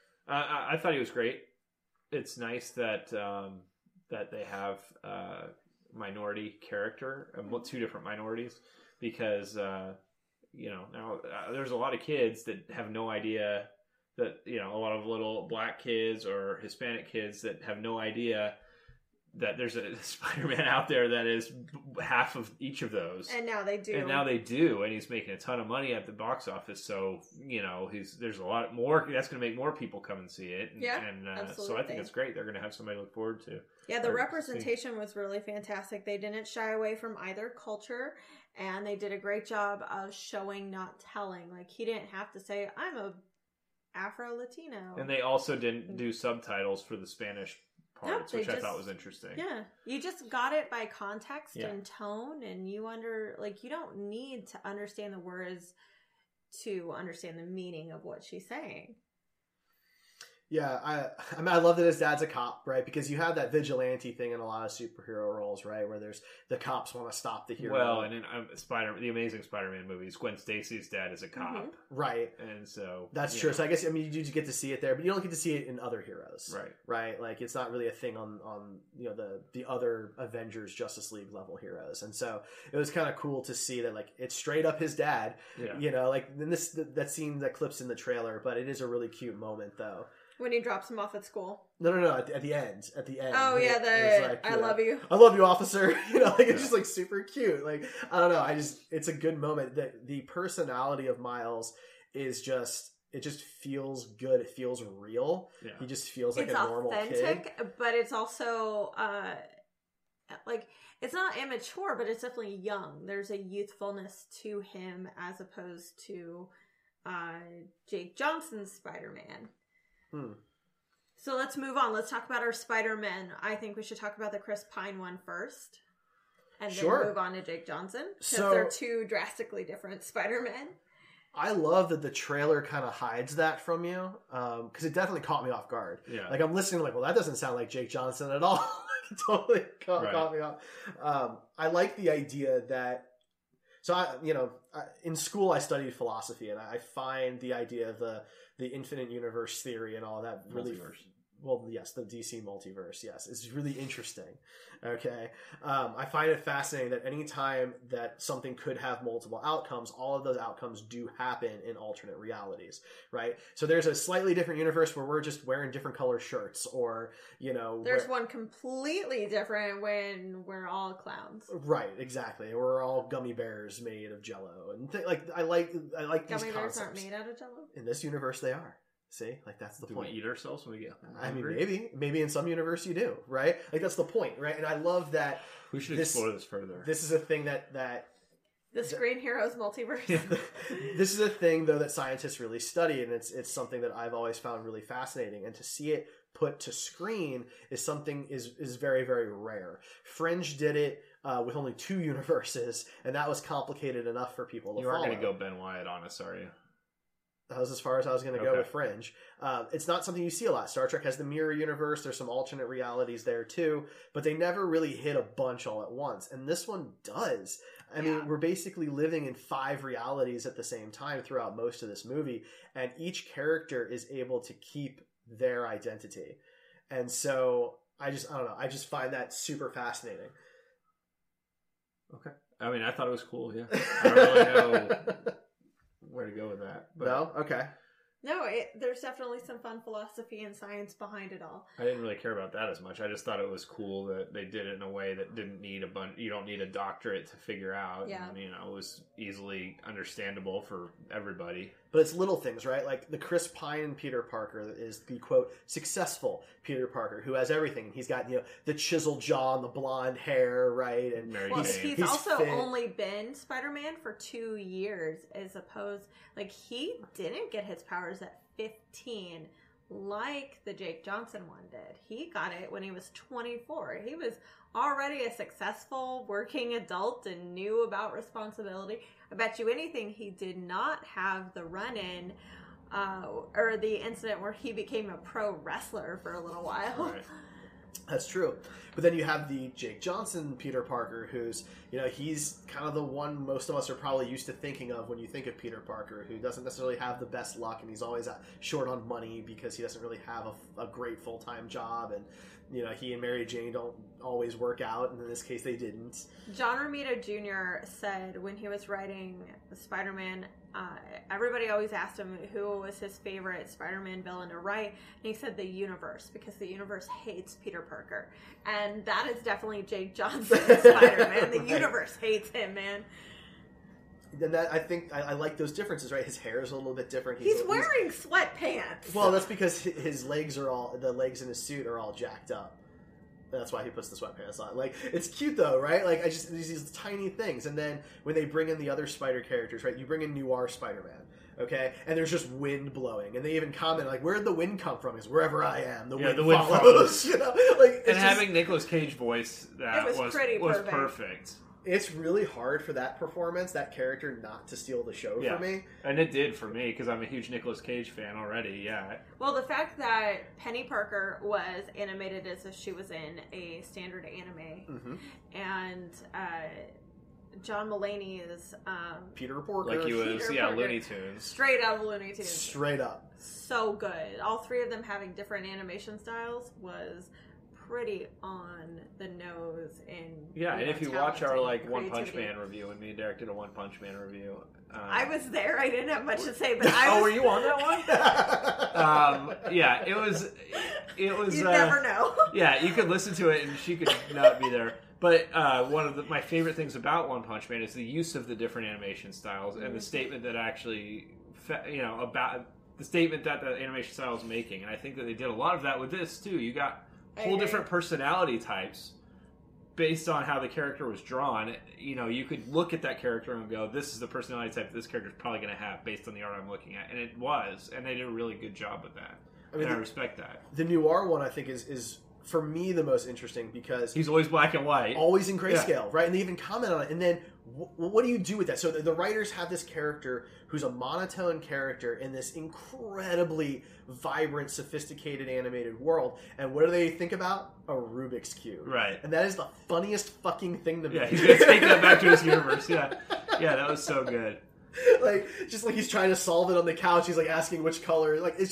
I thought he was great. It's nice that that they have minority character, two different minorities, because, now there's a lot of kids that have no idea that, a lot of little black kids or Hispanic kids that have no idea that there's a Spider-Man out there that is half of each of those. And now they do. And he's making a ton of money at the box office. So, there's a lot more. That's going to make more people come and see it. And so I think it's great. They're going to have somebody to look forward to. Yeah, the representation was really fantastic. They didn't shy away from either culture, and they did a great job of showing, not telling. He didn't have to say, I'm a Afro-Latino. And they also didn't do subtitles for the Spanish parts, which I thought was interesting. Yeah. You just got it by context and tone, and you don't need to understand the words to understand the meaning of what she's saying. Yeah, I love that his dad's a cop, right? Because you have that vigilante thing in a lot of superhero roles, right? Where there's the cops want to stop the hero. Well, and in the Amazing Spider-Man movies, Gwen Stacy's dad is a cop, right? And so that's true. So I guess you do get to see it there, but you don't get to see it in other heroes, right? It's not really a thing on the other Avengers, Justice League level heroes, and so it was kind of cool to see that it's straight up his dad. In that scene that clips in the trailer, but it is a really cute moment though. When he drops him off at school. No. At the end. Oh yeah, It's like, I love you. I love you, officer. Like it's just like super cute. Like I don't know. It's a good moment. The personality of Miles is just. It just feels good. It feels real. Yeah. He just feels like it's a normal authentic, kid. But it's also like it's not immature, but it's definitely young. There's a youthfulness to him as opposed to Jake Johnson's Spider-Man. So let's move on. Let's talk about our Spider-Men. I think we should talk about the Chris Pine one first. And then move on to Jake Johnson. Because they're two drastically different Spider-Men. I love that the trailer kind of hides that from you. Because it definitely caught me off guard. Yeah. Like I'm listening like, well, that doesn't sound like Jake Johnson at all. It totally caught me off. I like the idea that so in school I studied philosophy, and I find the idea of the infinite universe theory and all that really the DC multiverse, is really interesting. Okay. I find it fascinating that any time that something could have multiple outcomes, all of those outcomes do happen in alternate realities, right? So there's a slightly different universe where we're just wearing different color shirts, or, there's one completely different when we're all clowns. Right, exactly. We're all gummy bears made of Jell-O. And I like these concepts. Gummy bears aren't made out of Jell-O? In this universe, they are. See, like that's the point. Do we eat ourselves when we get hungry? I mean, maybe in some universe you do, right? Like that's the point, right? And I love that. We should explore this further. This is a thing that the Screen Heroes multiverse. This is a thing though that scientists really study, and it's something that I've always found really fascinating. And to see it put to screen is something is very, very rare. Fringe did it with only 2 universes, and that was complicated enough for people to follow. You aren't going to go Ben Wyatt on us, are you? That was as far as I was going to go with Fringe. It's not something you see a lot. Star Trek has the mirror universe. There's some alternate realities there too, but they never really hit a bunch all at once. And this one does. I mean, we're basically living in 5 realities at the same time throughout most of this movie, and each character is able to keep their identity. And so I don't know. I just find that super fascinating. Okay. I mean, I thought it was cool. Yeah. I don't really know where to go with that. But no? Okay. No, there's definitely some fun philosophy and science behind it all. I didn't really care about that as much. I just thought it was cool that they did it in a way that didn't need you don't need a doctorate to figure out. Yeah. And, it was easily understandable for everybody. But it's little things, right? Like the Chris Pine Peter Parker is the, quote, successful Peter Parker, who has everything. He's got, the chiseled jaw and the blonde hair, right? And he's also fit. Only been Spider-Man for 2 years, as opposed, he didn't get his powers at 15 like the Jake Johnson one did. He got it when he was 24. He was already a successful working adult and knew about responsibility. I bet you anything he did not have the run-in or the incident where he became a pro wrestler for a little while. Right. That's true. But then you have the Jake Johnson Peter Parker, who's, he's kind of the one most of us are probably used to thinking of when you think of Peter Parker, who doesn't necessarily have the best luck, and he's always short on money because he doesn't really have a great full-time job, and he and Mary Jane don't always work out, and in this case they didn't. John Romita Jr. said when he was writing Spider-Man, everybody always asked him who was his favorite Spider-Man villain to write, and he said the universe, because the universe hates Peter Parker. And that is definitely Jake Johnson's Spider-Man. The universe hates him, man. And that, I think I like those differences, right? His hair is a little bit different. He's wearing sweatpants. Well, that's because his legs the legs in his suit are all jacked up. That's why he puts the sweatpants on. It's cute though, right? These tiny things. And then when they bring in the other Spider characters, right? You bring in Noir Spider-Man, okay? And there's just wind blowing. And they even comment, where'd the wind come from? Is wherever I am, the wind follows. And having Nicolas Cage voice that was perfect. It's really hard for that performance, that character, not to steal the show for me. And it did for me, because I'm a huge Nicolas Cage fan already, Well, the fact that Penny Parker was animated as if she was in a standard anime, and John Mulaney is Peter Parker. Like he was, Looney Tunes. Straight out of Looney Tunes. Straight up. So good. All 3 of them having different animation styles was pretty on the nose. And if you watch our One Punch creativity. Man review, and me and Derek did a One Punch Man review. I was there. I didn't have much to say, but I was... Oh, were you on that one? Yeah, it was. You never know. Yeah, you could listen to it, and she could not be there. But one of my favorite things about One Punch Man is the use of the different animation styles and the statement that actually, about the statement that the animation style is making. And I think that they did a lot of that with this too. You got whole different personality types based on how the character was drawn. You could look at that character and go, this is the personality type this character is probably going to have based on the art I'm looking at. And it was. And they did a really good job with that. I respect that. The noir one, I think, is for me the most interesting because... He's always black and white. Always in grayscale, right? And they even comment on it. And then what do you do with that? So the writers have this character who's a monotone character in this incredibly vibrant, sophisticated animated world. And what do they think about? A Rubik's Cube. Right. And that is the funniest fucking thing to me. Yeah, he's going to take that back to his universe. Yeah, that was so good. Just like he's trying to solve it on the couch. He's like asking which color.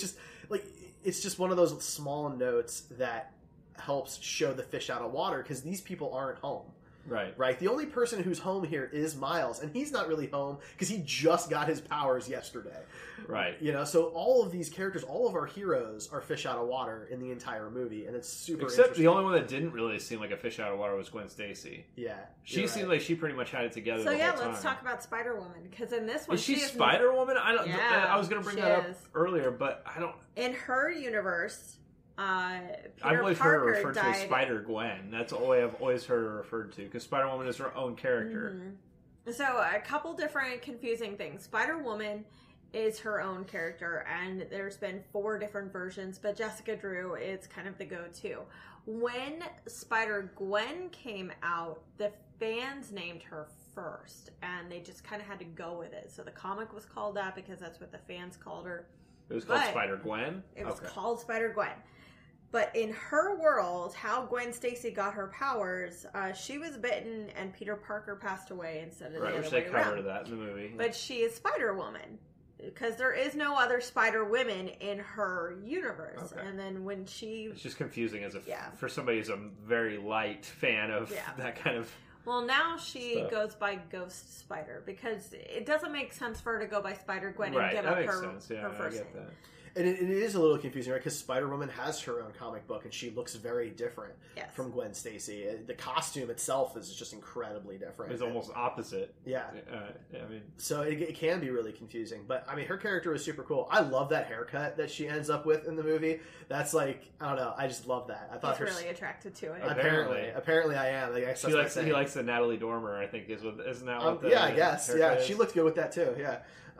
It's just one of those small notes that helps show the fish out of water because these people aren't home. Right. The only person who's home here is Miles, and he's not really home because he just got his powers yesterday. Right. So all of these characters, all of our heroes are fish out of water in the entire movie, and it's super Except interesting. the only one that didn't really seem like a fish out of water was Gwen Stacy. Yeah. She seemed like she pretty much had it together So the whole time. let's talk about Spider-Woman, because in this one... Is she Spider-Woman? I was going to bring that up is. earlier, but I don't... In her universe... I've Peter always heard her Parker referred to as died. Spider-Gwen. That's all I've always heard her referred to, because Spider-Woman is her own character. Mm-hmm. So a couple different confusing things. Spider-Woman is her own character, and there's been 4 different versions, but Jessica Drew is kind of the go-to. When Spider-Gwen came out, the fans named her first, and they just kind of had to go with it. So the comic was called that because that's what the fans called her. It was called Spider-Gwen? It was called Spider-Gwen. But in her world, how Gwen Stacy got her powers, she was bitten and Peter Parker passed away instead of the other way around. Which they covered that in the movie. But she is Spider-Woman. Because there is no other Spider-Women in her universe. Okay. And then when she... It's just confusing for somebody who's a very light fan of that kind of... Well, now she stuff. goes by Ghost Spider because it doesn't make sense for her to go by Spider-Gwen and Right, give that up makes her, sense. Yeah, her first I get name. that. And it is a little confusing, right? Because Spider-Woman has her own comic book, and she looks very different from Gwen Stacy. The costume itself is just incredibly different. It's almost opposite. Yeah. I mean, so it can be really confusing. But, I mean, her character is super cool. I love that haircut that she ends up with in the movie. That's like, I don't know, I just love that. I thought He's really attracted to it. Apparently I am. Like, he likes the Natalie Dormer, I think, isn't that what the I guess. Yeah, is? she looked good with that, too. Yeah.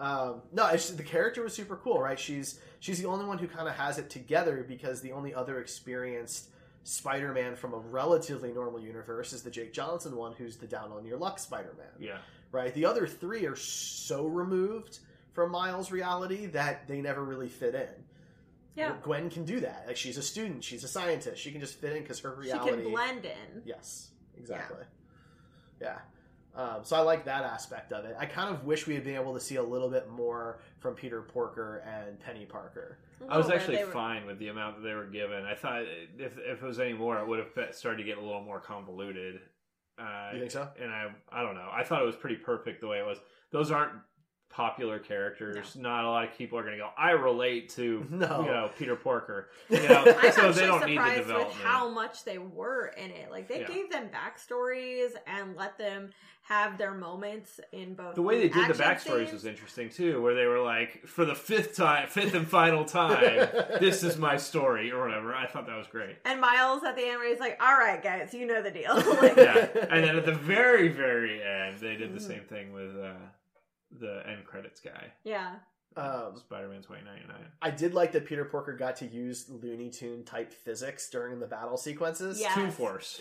The character was super cool, right? She's the only one who kind of has it together because the only other experienced Spider-Man from a relatively normal universe is the Jake Johnson one, who's the down on your luck Spider-Man. Yeah. Right? The other 3 are so removed from Miles' reality that they never really fit in. Yeah. Gwen can do that. Like, she's a student, she's a scientist. She can just fit in because her reality... She can blend in. Yes, exactly. Yeah. So I like that aspect of it. I kind of wish we had been able to see a little bit more from Peter Porker and Penny Parker. I was actually fine with the amount that they were given. I thought if it was any more, it would have started to get a little more convoluted. You think so? And I don't know. I thought it was pretty perfect the way it was. Those aren't popular characters. No. Not a lot of people are going to go, I relate to Peter Porker. I'm so they don't surprised need the development. with how much they were in it. Like they gave them backstories and let them have their moments in both. The way they did the backstories scenes was interesting too, where they were like, for the fifth and final time, this is my story or whatever. I thought that was great. And Miles at the end, where he's like, "All right, guys, you know the deal." And then at the very, very end, they did the same thing with the end credits guy. Yeah. Spider-Man 2099. I did like that Peter Porker got to use Looney Tune type physics during the battle sequences. Yes. Toon Force.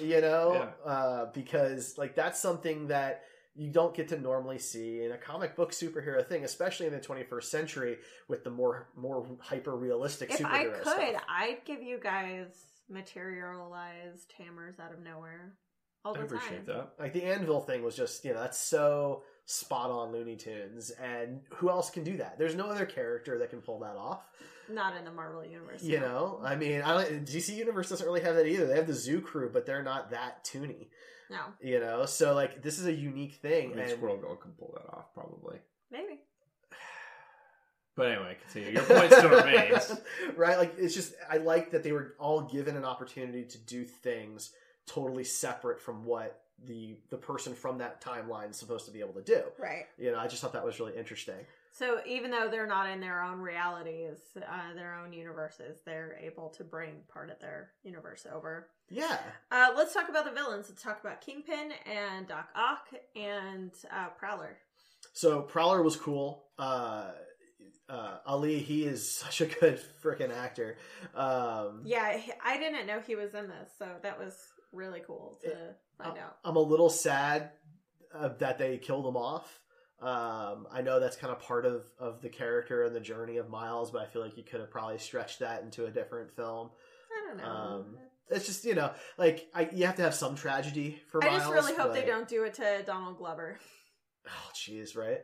Because like that's something that you don't get to normally see in a comic book superhero thing, especially in the 21st century with the more hyper realistic superhero stuff. If I could, I'd give you guys materialized hammers out of nowhere all the time. I appreciate that. Like the anvil thing was just, that's so spot on Looney Tunes, and who else can do that? There's no other character that can pull that off. Not in the Marvel universe. You know, I mean, DC Universe doesn't really have that either. They have the Zoo Crew, but they're not that toony. No. You know, so like this is a unique thing. I mean, and Squirrel Girl can pull that off, probably. Maybe. But anyway, continue. Your point still remains. Right? Like, it's just, I like that they were all given an opportunity to do things totally separate from what the person from that timeline is supposed to be able to do. Right. You know, I just thought that was really interesting. So even though they're not in their own realities, their own universes, they're able to bring part of their universe over. Yeah. Let's talk about the villains. Let's talk about Kingpin and Doc Ock and Prowler. So Prowler was cool. Ali, he is such a good freaking actor. Yeah, I didn't know he was in this, so that was really cool to find out. I'm a little sad that they killed him off. I know that's kind of part of the character and the journey of Miles, but I feel like you could have probably stretched that into a different film. I don't know. It's just, you know, like, you have to have some tragedy for Miles. I just really hope they don't do it to Donald Glover. Oh, jeez, right?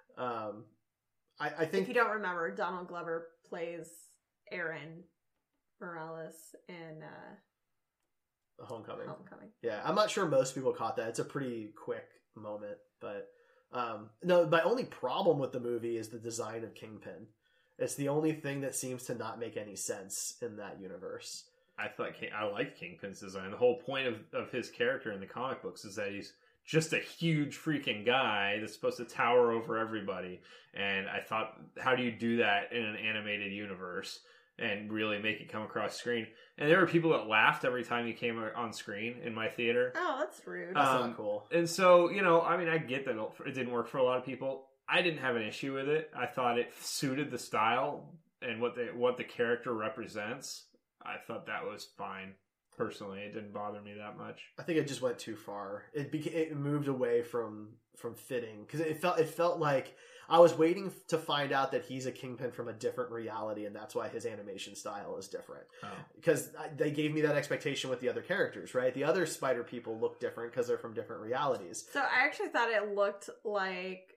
I think... If you don't remember, Donald Glover plays Aaron Morales in Homecoming. Yeah, I'm not sure most people caught that. It's a pretty quick moment, but... no, my only problem with the movie is the design of Kingpin. It's the only thing that seems to not make any sense in that universe. I like Kingpin's design. The whole point of his character in the comic books is that he's just a huge freaking guy that's supposed to tower over everybody. And I thought, how do you do that in an animated universe and really make it come across screen? And there were people that laughed every time he came on screen in my theater. Oh, that's rude. That's not cool. And so, you know, I mean, I get that it didn't work for a lot of people. I didn't have an issue with it. I thought it suited the style and what the character represents. I thought that was fine. Personally, it didn't bother me that much. I think it just went too far. It moved away from fitting, because it felt like I was waiting to find out that he's a Kingpin from a different reality, and that's why his animation style is different. Because they gave me that expectation with the other characters, right? The other Spider people look different because they're from different realities. So I actually thought it looked like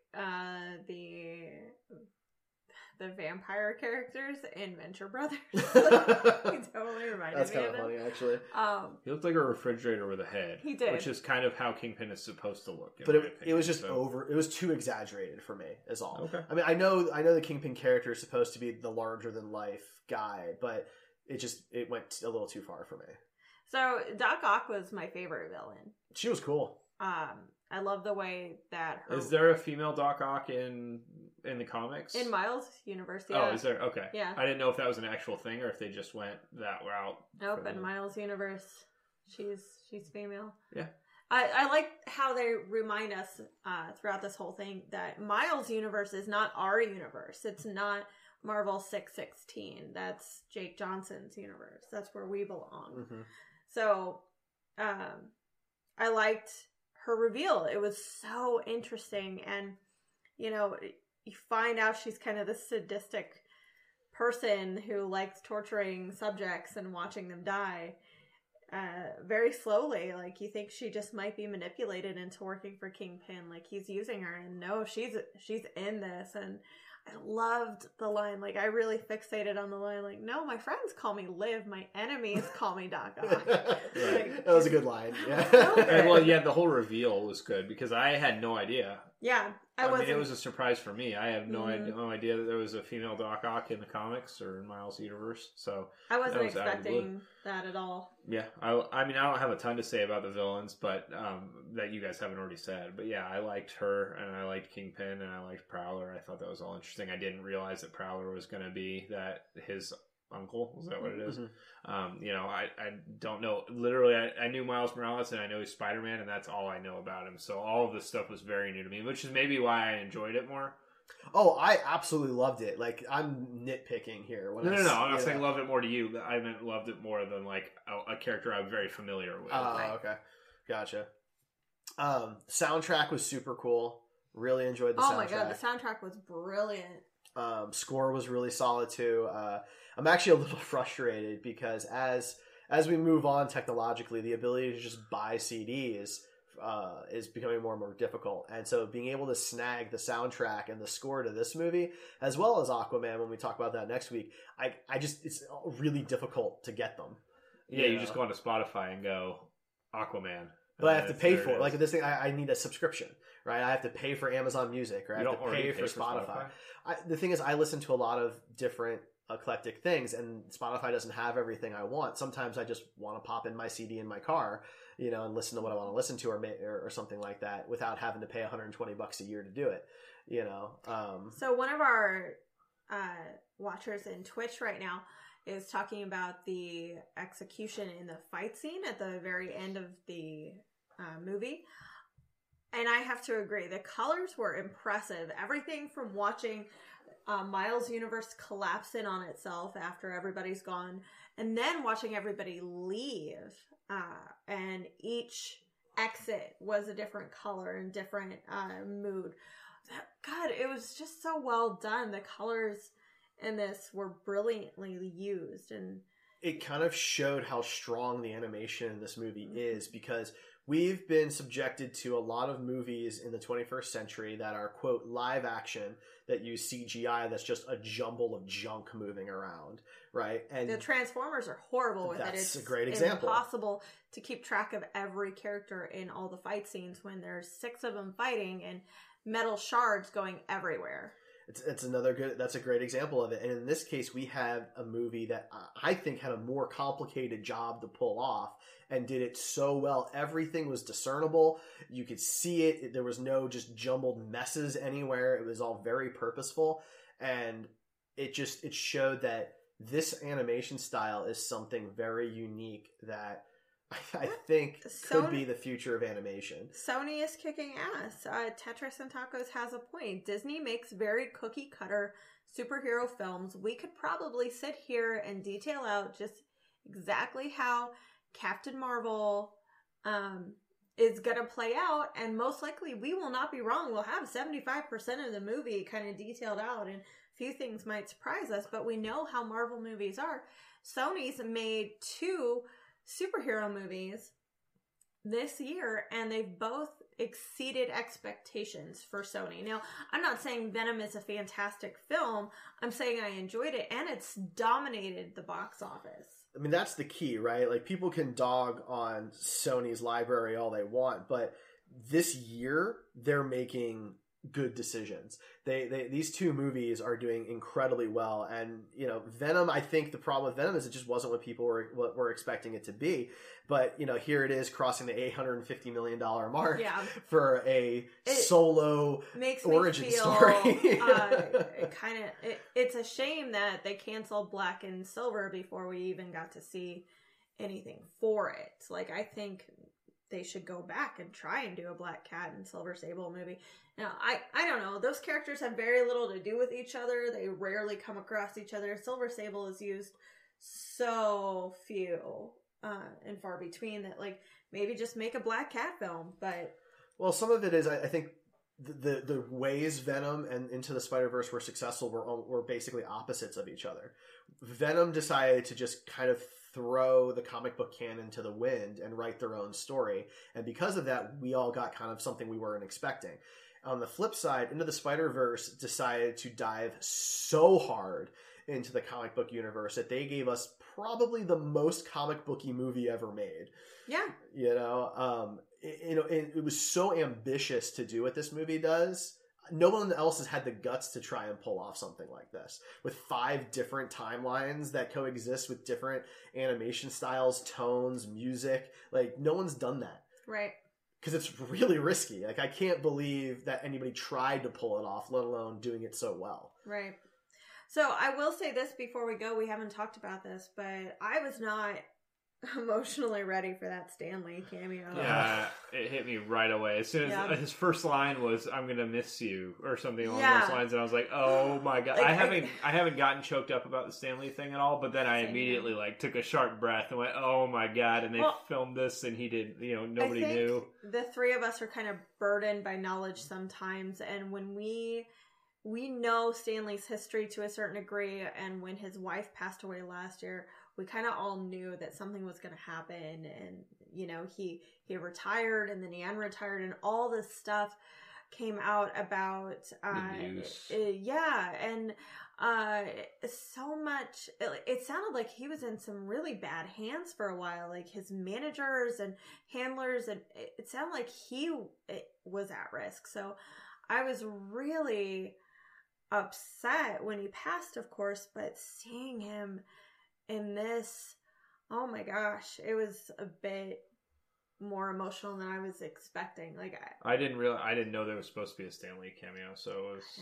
the vampire characters in Venture Brothers. He totally reminded That's me kind of of them. funny, actually. He looked like a refrigerator with a head. He did. Which is kind of how Kingpin is supposed to look. But it was just it was too exaggerated for me, is all. Okay. I mean, I know the Kingpin character is supposed to be the larger-than-life guy, but it went a little too far for me. So Doc Ock was my favorite villain. She was cool. I love the way that her... Is there a female Doc Ock in the comics? In Miles' universe, yeah. Oh, is there? Okay. Yeah. I didn't know if that was an actual thing or if they just went that route. Nope, in Miles' universe, she's female. Yeah. I like how they remind us throughout this whole thing that Miles' universe is not our universe. It's not Marvel 616. That's Jake Johnson's universe. That's where we belong. Mm-hmm. So, I liked her reveal. It was so interesting, and you know, you find out she's kind of this sadistic person who likes torturing subjects and watching them die very slowly. Like, you think she just might be manipulated into working for Kingpin, like he's using her, and no, she's in this. And I loved the line. Like, I really fixated on the line, like, no, my friends call me Liv, my enemies call me Doc Ock. Like, that was a good line. Yeah. And, well, yeah, the whole reveal was good because I had no idea. Yeah, I mean, it was a surprise for me. I have no idea that there was a female Doc Ock in the comics or in Miles' universe. So I wasn't expecting that at all. Yeah, I mean, I don't have a ton to say about the villains, but that you guys haven't already said. But yeah, I liked her, and I liked Kingpin, and I liked Prowler. I thought that was all interesting. I didn't realize that Prowler was going to be his uncle. Is that what it is? Mm-hmm. You know, I don't know. Literally, I knew Miles Morales and I know he's Spider-Man, and that's all I know about him. So all of this stuff was very new to me, which is maybe why I enjoyed it more. Oh, I absolutely loved it. Like, I'm nitpicking here. No. I'm not saying loved it more to you. I meant loved it more than like a character I'm very familiar with. Oh, okay. Gotcha. Soundtrack was super cool. Really enjoyed the soundtrack. Oh my god, the soundtrack was brilliant. Score was really solid too. I'm actually a little frustrated because as we move on technologically, the ability to just buy CDs is becoming more and more difficult. And so being able to snag the soundtrack and the score to this movie, as well as Aquaman, when we talk about that next week, I just, it's really difficult to get them. Yeah, you just go onto Spotify and go Aquaman. But I have to pay for it. Like this thing, I need a subscription, right? I have to pay for Amazon Music, or I have to pay for Spotify. The thing is, I listen to a lot of different eclectic things, and Spotify doesn't have everything I want. Sometimes I just want to pop in my CD in my car, you know, and listen to what I want to listen to, or something like that, without having to pay $120 a year to do it, you know. So one of our watchers in Twitch right now is talking about the execution in the fight scene at the very end of the movie. And I have to agree, the colors were impressive. Everything from watching Miles' universe collapse in on itself after everybody's gone, and then watching everybody leave, and each exit was a different color and different mood. God, it was just so well done. The colors in this were brilliantly used, and it kind of showed how strong the animation in this movie is, because we've been subjected to a lot of movies in the 21st century that are, quote, live action, that use CGI that's just a jumble of junk moving around, right? And the Transformers are horrible with it. It's a great example. Impossible to keep track of every character in all the fight scenes when there's 6 of them fighting and metal shards going everywhere. That's a great example of it. And in this case, we have a movie that I think had a more complicated job to pull off, and did it so well. Everything was discernible. You could see it. There was no just jumbled messes anywhere. It was all very purposeful. And it showed that this animation style is something very unique that I think could be the future of animation. Sony is kicking ass. Tetris and Tacos has a point. Disney makes very cookie cutter superhero films. We could probably sit here and detail out just exactly how Captain Marvel is going to play out, and most likely we will not be wrong. We'll have 75% of the movie kind of detailed out, and a few things might surprise us, but we know how Marvel movies are. Sony's made 2 superhero movies this year, and they've both exceeded expectations for Sony. Now, I'm not saying Venom is a fantastic film. I'm saying I enjoyed it, and it's dominated the box office. I mean, that's the key, right? Like, people can dog on Sony's library all they want, but this year they're making good decisions. These 2 movies are doing incredibly well, and you know, Venom, I think the problem with Venom is it just wasn't what people were expecting it to be. But you know, here it is crossing the $850 million mark for a solo origin story. It's a shame that they canceled Black and Silver before we even got to see anything for it. Like, I think they should go back and try and do a Black Cat and Silver Sable movie. Now, I don't know. Those characters have very little to do with each other. They rarely come across each other. Silver Sable is used so few and far between that, like, maybe just make a Black Cat film. But well, some of it is, I think, the ways Venom and Into the Spider-Verse were successful were basically opposites of each other. Venom decided to just kind of throw the comic book canon to the wind and write their own story. And because of that, we all got kind of something we weren't expecting. On the flip side, Into the Spider-Verse decided to dive so hard into the comic book universe that they gave us probably the most comic booky movie ever made. Yeah. You know, it was so ambitious to do what this movie does. No one else has had the guts to try and pull off something like this, with 5 different timelines that coexist with different animation styles, tones, music. Like, no one's done that. Right. Because it's really risky. Like, I can't believe that anybody tried to pull it off, let alone doing it so well. Right. So I will say this before we go. We haven't talked about this, but I was not emotionally ready for that Stan Lee cameo. Yeah, it hit me right away. As soon as his first line was, "I'm gonna miss you," or something along those lines, and I was like, "Oh my god!" Like, I haven't gotten choked up about the Stan Lee thing at all, but then I immediately took a sharp breath and went, "Oh my god!" And they filmed this, and he did. Nobody knew. The 3 of us are kind of burdened by knowledge sometimes, and when we know Stan Lee's history to a certain degree, and when his wife passed away last year, we kind of all knew that something was going to happen, and you know, he retired and then he unretired, and all this stuff came out about and so much. It sounded like he was in some really bad hands for a while, like his managers and handlers, and it sounded like he was at risk. So I was really upset when he passed, of course, but seeing him in this, oh my gosh, it was a bit more emotional than I was expecting. Like I didn't know there was supposed to be a Stan Lee cameo, so it was.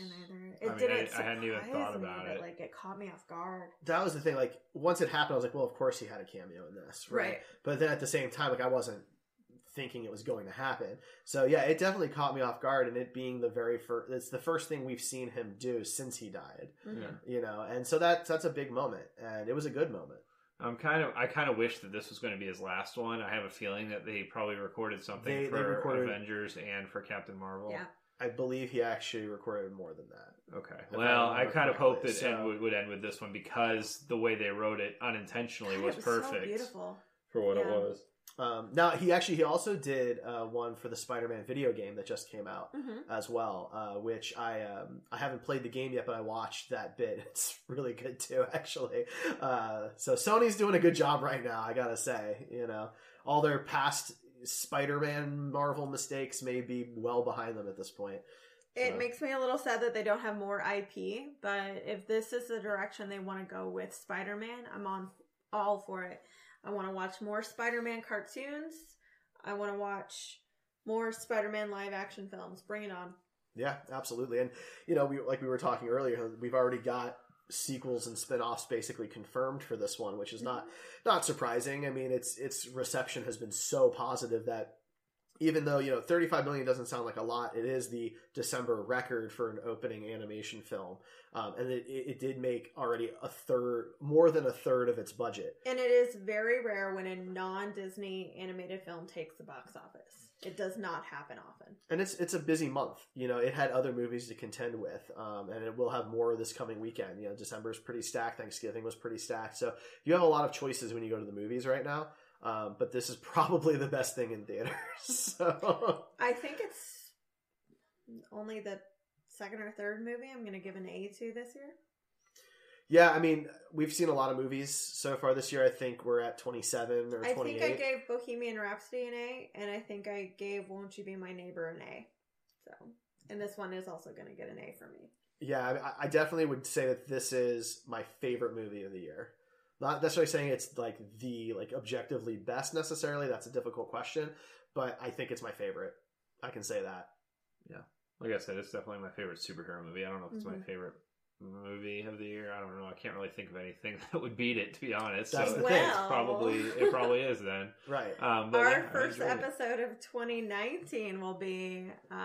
I hadn't even thought about it. Like it caught me off guard. That was the thing. Like once it happened, I was like, well, of course he had a cameo in this, right? But then at the same time, like I wasn't thinking it was going to happen. So yeah, it definitely caught me off guard, and it being the very first, it's the first thing we've seen him do since he died. Mm-hmm. You know, and so that's a big moment, and it was a good moment. I kind of wish that this was going to be his last one. I have a feeling that they probably recorded something for Avengers and for Captain Marvel. Yeah. I believe he actually recorded more than that. Okay. Well, I kind of hoped that it would end with this one, because the way they wrote it unintentionally was perfect. So beautiful. For what it was. Now he also did one for the Spider-Man video game that just came out as well, which I haven't played the game yet, but I watched that bit. It's really good too, actually. So Sony's doing a good job right now, I gotta say. You know, all their past Spider-Man Marvel mistakes may be well behind them at this point. It makes me a little sad that they don't have more IP, but if this is the direction they want to go with Spider-Man, I'm all for it. I want to watch more Spider-Man cartoons. I want to watch more Spider-Man live action films. Bring it on. Yeah, absolutely. And, you know, we were talking earlier, we've already got sequels and spin-offs basically confirmed for this one, which is not surprising. I mean, its reception has been so positive that even though, you know, $35 million doesn't sound like a lot, it is the December record for an opening animation film. And it did make already more than a third of its budget. And it is very rare when a non-Disney animated film takes the box office. It does not happen often. And it's a busy month. You know, it had other movies to contend with. And it will have more this coming weekend. You know, December is pretty stacked. Thanksgiving was pretty stacked. So you have a lot of choices when you go to the movies right now. But this is probably the best thing in theaters. So I think it's only the second or third movie I'm going to give an A to this year. Yeah, I mean, we've seen a lot of movies so far this year. I think we're at 27 or 28. I think I gave Bohemian Rhapsody an A, and I think I gave Won't You Be My Neighbor an A. So, and this one is also going to get an A for me. Yeah, I definitely would say that this is my favorite movie of the year. Not necessarily saying it's the objectively best necessarily. That's a difficult question, but I think it's my favorite. I can say that. Yeah. Like I said, it's definitely my favorite superhero movie. I don't know if it's my favorite movie of the year. I don't know. I can't really think of anything that would beat it, to be honest. That's so the thing. It probably is then. Right. Our first episode of 2019 will be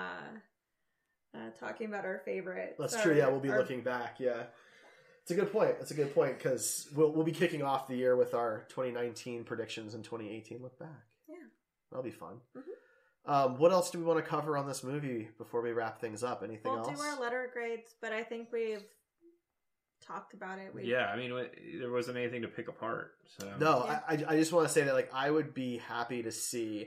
talking about our favorite. That's true. Yeah, we'll be looking back. Yeah. It's a good point. It's a good point, because we'll be kicking off the year with our 2019 predictions and 2018 look back. Yeah. That'll be fun. Mm-hmm. What else do we want to cover on this movie before we wrap things up? Anything else? We'll do our letter grades, but I think we've talked about it. Yeah, I mean, there wasn't anything to pick apart. So. No, yeah. I just want to say that I would be happy to see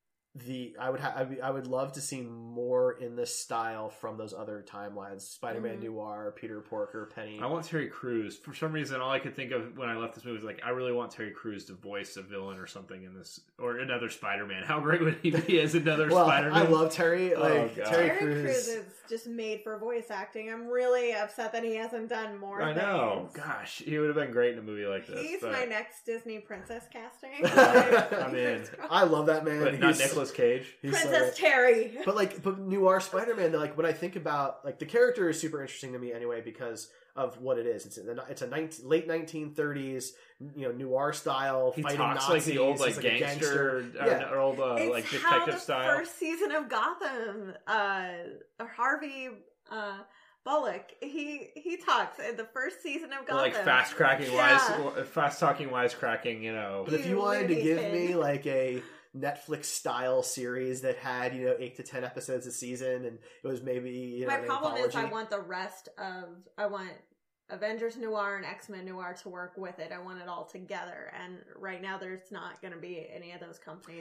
I would love to see more in this style from those other timelines. Spider-Man Noir, Peter Porker, Penny. I want Terry Crews. For some reason, all I could think of when I left this movie was like, I really want Terry Crews to voice a villain or something in this, or another Spider-Man. How great would he be as another Spider-Man? I love Terry. Terry Crews is just made for voice acting. I'm really upset that he hasn't done more. I know. Gosh, he would have been great in a movie like this. He's my next Disney princess casting. I'm in. I love that man. But not Nicolas Cage. Princess Terry. But Noir Spider-Man, when I think about, the character is super interesting to me anyway because of what it is. It's a late 1930s, noir style he fighting talks Nazis. Like the old gangster, or old detective style. First season of Gotham, Harvey Bullock, he talks in the first season of Gotham, fast talking wisecracking. But if you wanted to give me a Netflix style series that had 8 to 10 episodes a season, and it was maybe my an problem anthology. is I want Avengers Noir and X-Men Noir to work with it. I want it all together. And right now there's not going to be any of those companies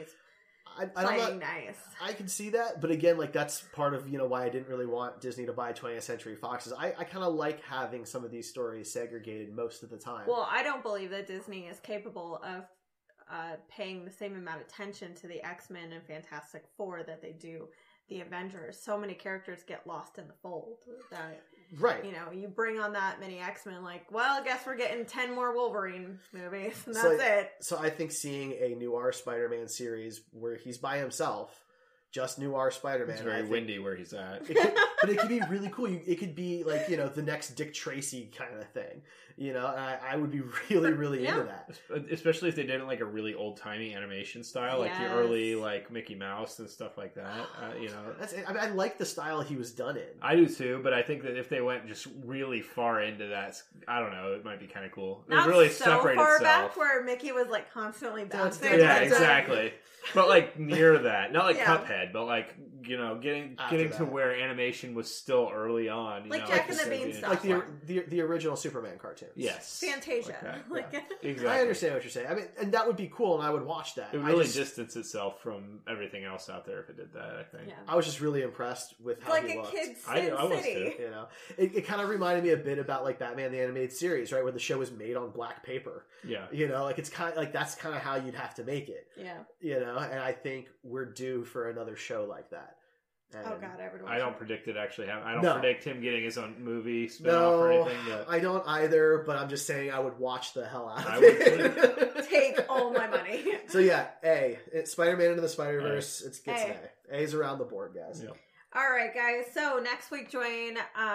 playing nice. I can see that, but again, like that's part of why I didn't really want Disney to buy 20th Century Fox. Is I kind of like having some of these stories segregated most of the time. Well, I don't believe that Disney is capable of paying the same amount of attention to the X-Men and Fantastic Four that they do the Avengers. So many characters get lost in the fold that, right. You bring on that many X-Men, like, well, I guess we're getting 10 more Wolverine movies, and that's it. So I think seeing a Noir Spider-Man series where he's by himself, just Noir Spider-Man. It's very windy where he's at. But it could be really cool. It could be like, the next Dick Tracy kind of thing. And I would be really, really into that. Especially if they did it like a really old-timey animation style, like the early like Mickey Mouse and stuff like that. That's it. I like the style he was done in. I do too, but I think that if they went just really far into that, I don't know, it might be kind of cool. Not it really so separate far itself. Back where Mickey was like constantly bouncing. Yeah, exactly. But like near that, not like Cuphead, but like getting to where animation was still early on. Like Jack and the Beanstalk, like the original Superman cartoon. Yes, Fantasia. Exactly. I understand what you're saying. I mean, and that would be cool, and I would watch that. It would really distance itself from everything else out there if it did that. I think. Yeah. I was just really impressed with how he looked. Like a kid's I was City. too. It kind of reminded me a bit about like Batman the Animated Series, right, where the show was made on black paper. Yeah. Like it's kind of like that's kind of how you'd have to make it. Yeah. And I think we're due for another show like that. And oh God, everyone! I don't predict it actually happening. I don't predict him getting his own movie spin-off or anything. But I don't either. But I'm just saying I would watch the hell out of I would it. Take all my money. So yeah, it's Spider-Man Into the Spider-Verse. It gets an A. A's around the board, guys. Yeah. All right, guys. So next week, join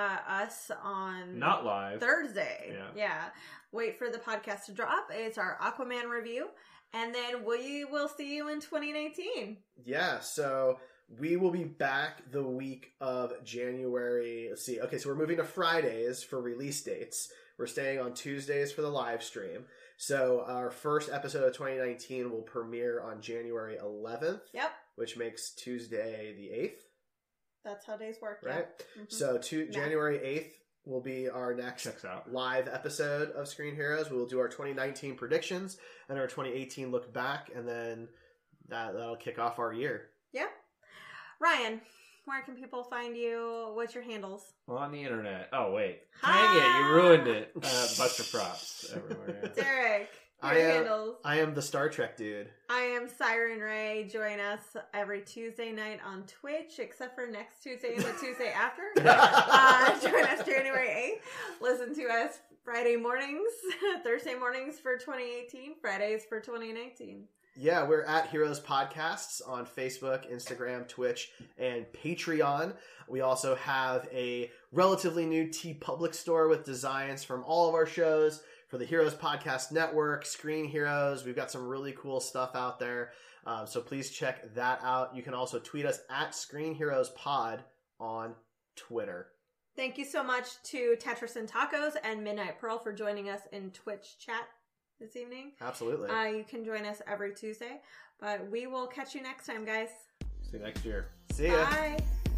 us on not live Thursday. Yeah. Wait for the podcast to drop. It's our Aquaman review, and then we will see you in 2019. Yeah. So we will be back the week of January. Let's see. Okay, so we're moving to Fridays for release dates. We're staying on Tuesdays for the live stream. So our first episode of 2019 will premiere on January 11th. Yep. Which makes Tuesday the 8th. That's how days work, right? Yeah. So January 8th will be our next live episode of Screen Heroes. We will do our 2019 predictions and our 2018 look back, and then that'll kick off our year. Yeah. Ryan, where can people find you? What's your handles? Well, on the internet. Oh, wait. Dang it, you ruined it. Buster Props everywhere. Yeah. Derek, your handles. I am the Star Trek dude. I am Siren Ray. Join us every Tuesday night on Twitch, except for next Tuesday and the Tuesday after. Join us January 8th. Listen to us Friday mornings, Thursday mornings for 2018, Fridays for 2019. Yeah, we're at Heroes Podcasts on Facebook, Instagram, Twitch, and Patreon. We also have a relatively new TeePublic store with designs from all of our shows for the Heroes Podcast Network, Screen Heroes. We've got some really cool stuff out there. So please check that out. You can also tweet us at Screen Heroes Pod on Twitter. Thank you so much to Tetris and Tacos and Midnight Pearl for joining us in Twitch chat this evening. Absolutely. You can join us every Tuesday, but we will catch you next time, guys. See you next year. See ya. Bye.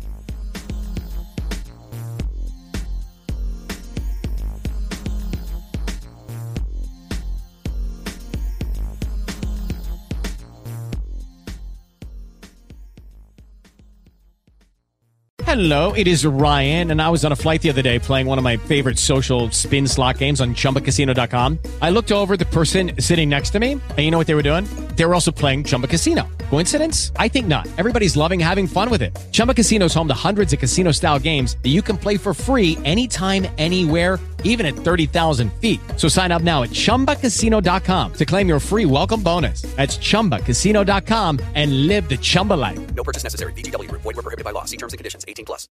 Hello, it is Ryan, and I was on a flight the other day playing one of my favorite social spin slot games on ChumbaCasino.com. I looked over at the person sitting next to me, and you know what they were doing? They were also playing Chumba Casino. Coincidence? I think not. Everybody's loving having fun with it. Chumba Casino is home to hundreds of casino-style games that you can play for free anytime, anywhere, even at 30,000 feet. So sign up now at ChumbaCasino.com to claim your free welcome bonus. That's ChumbaCasino.com and live the Chumba life. No purchase necessary. VGW. Void where prohibited by law. See terms and conditions. 18+.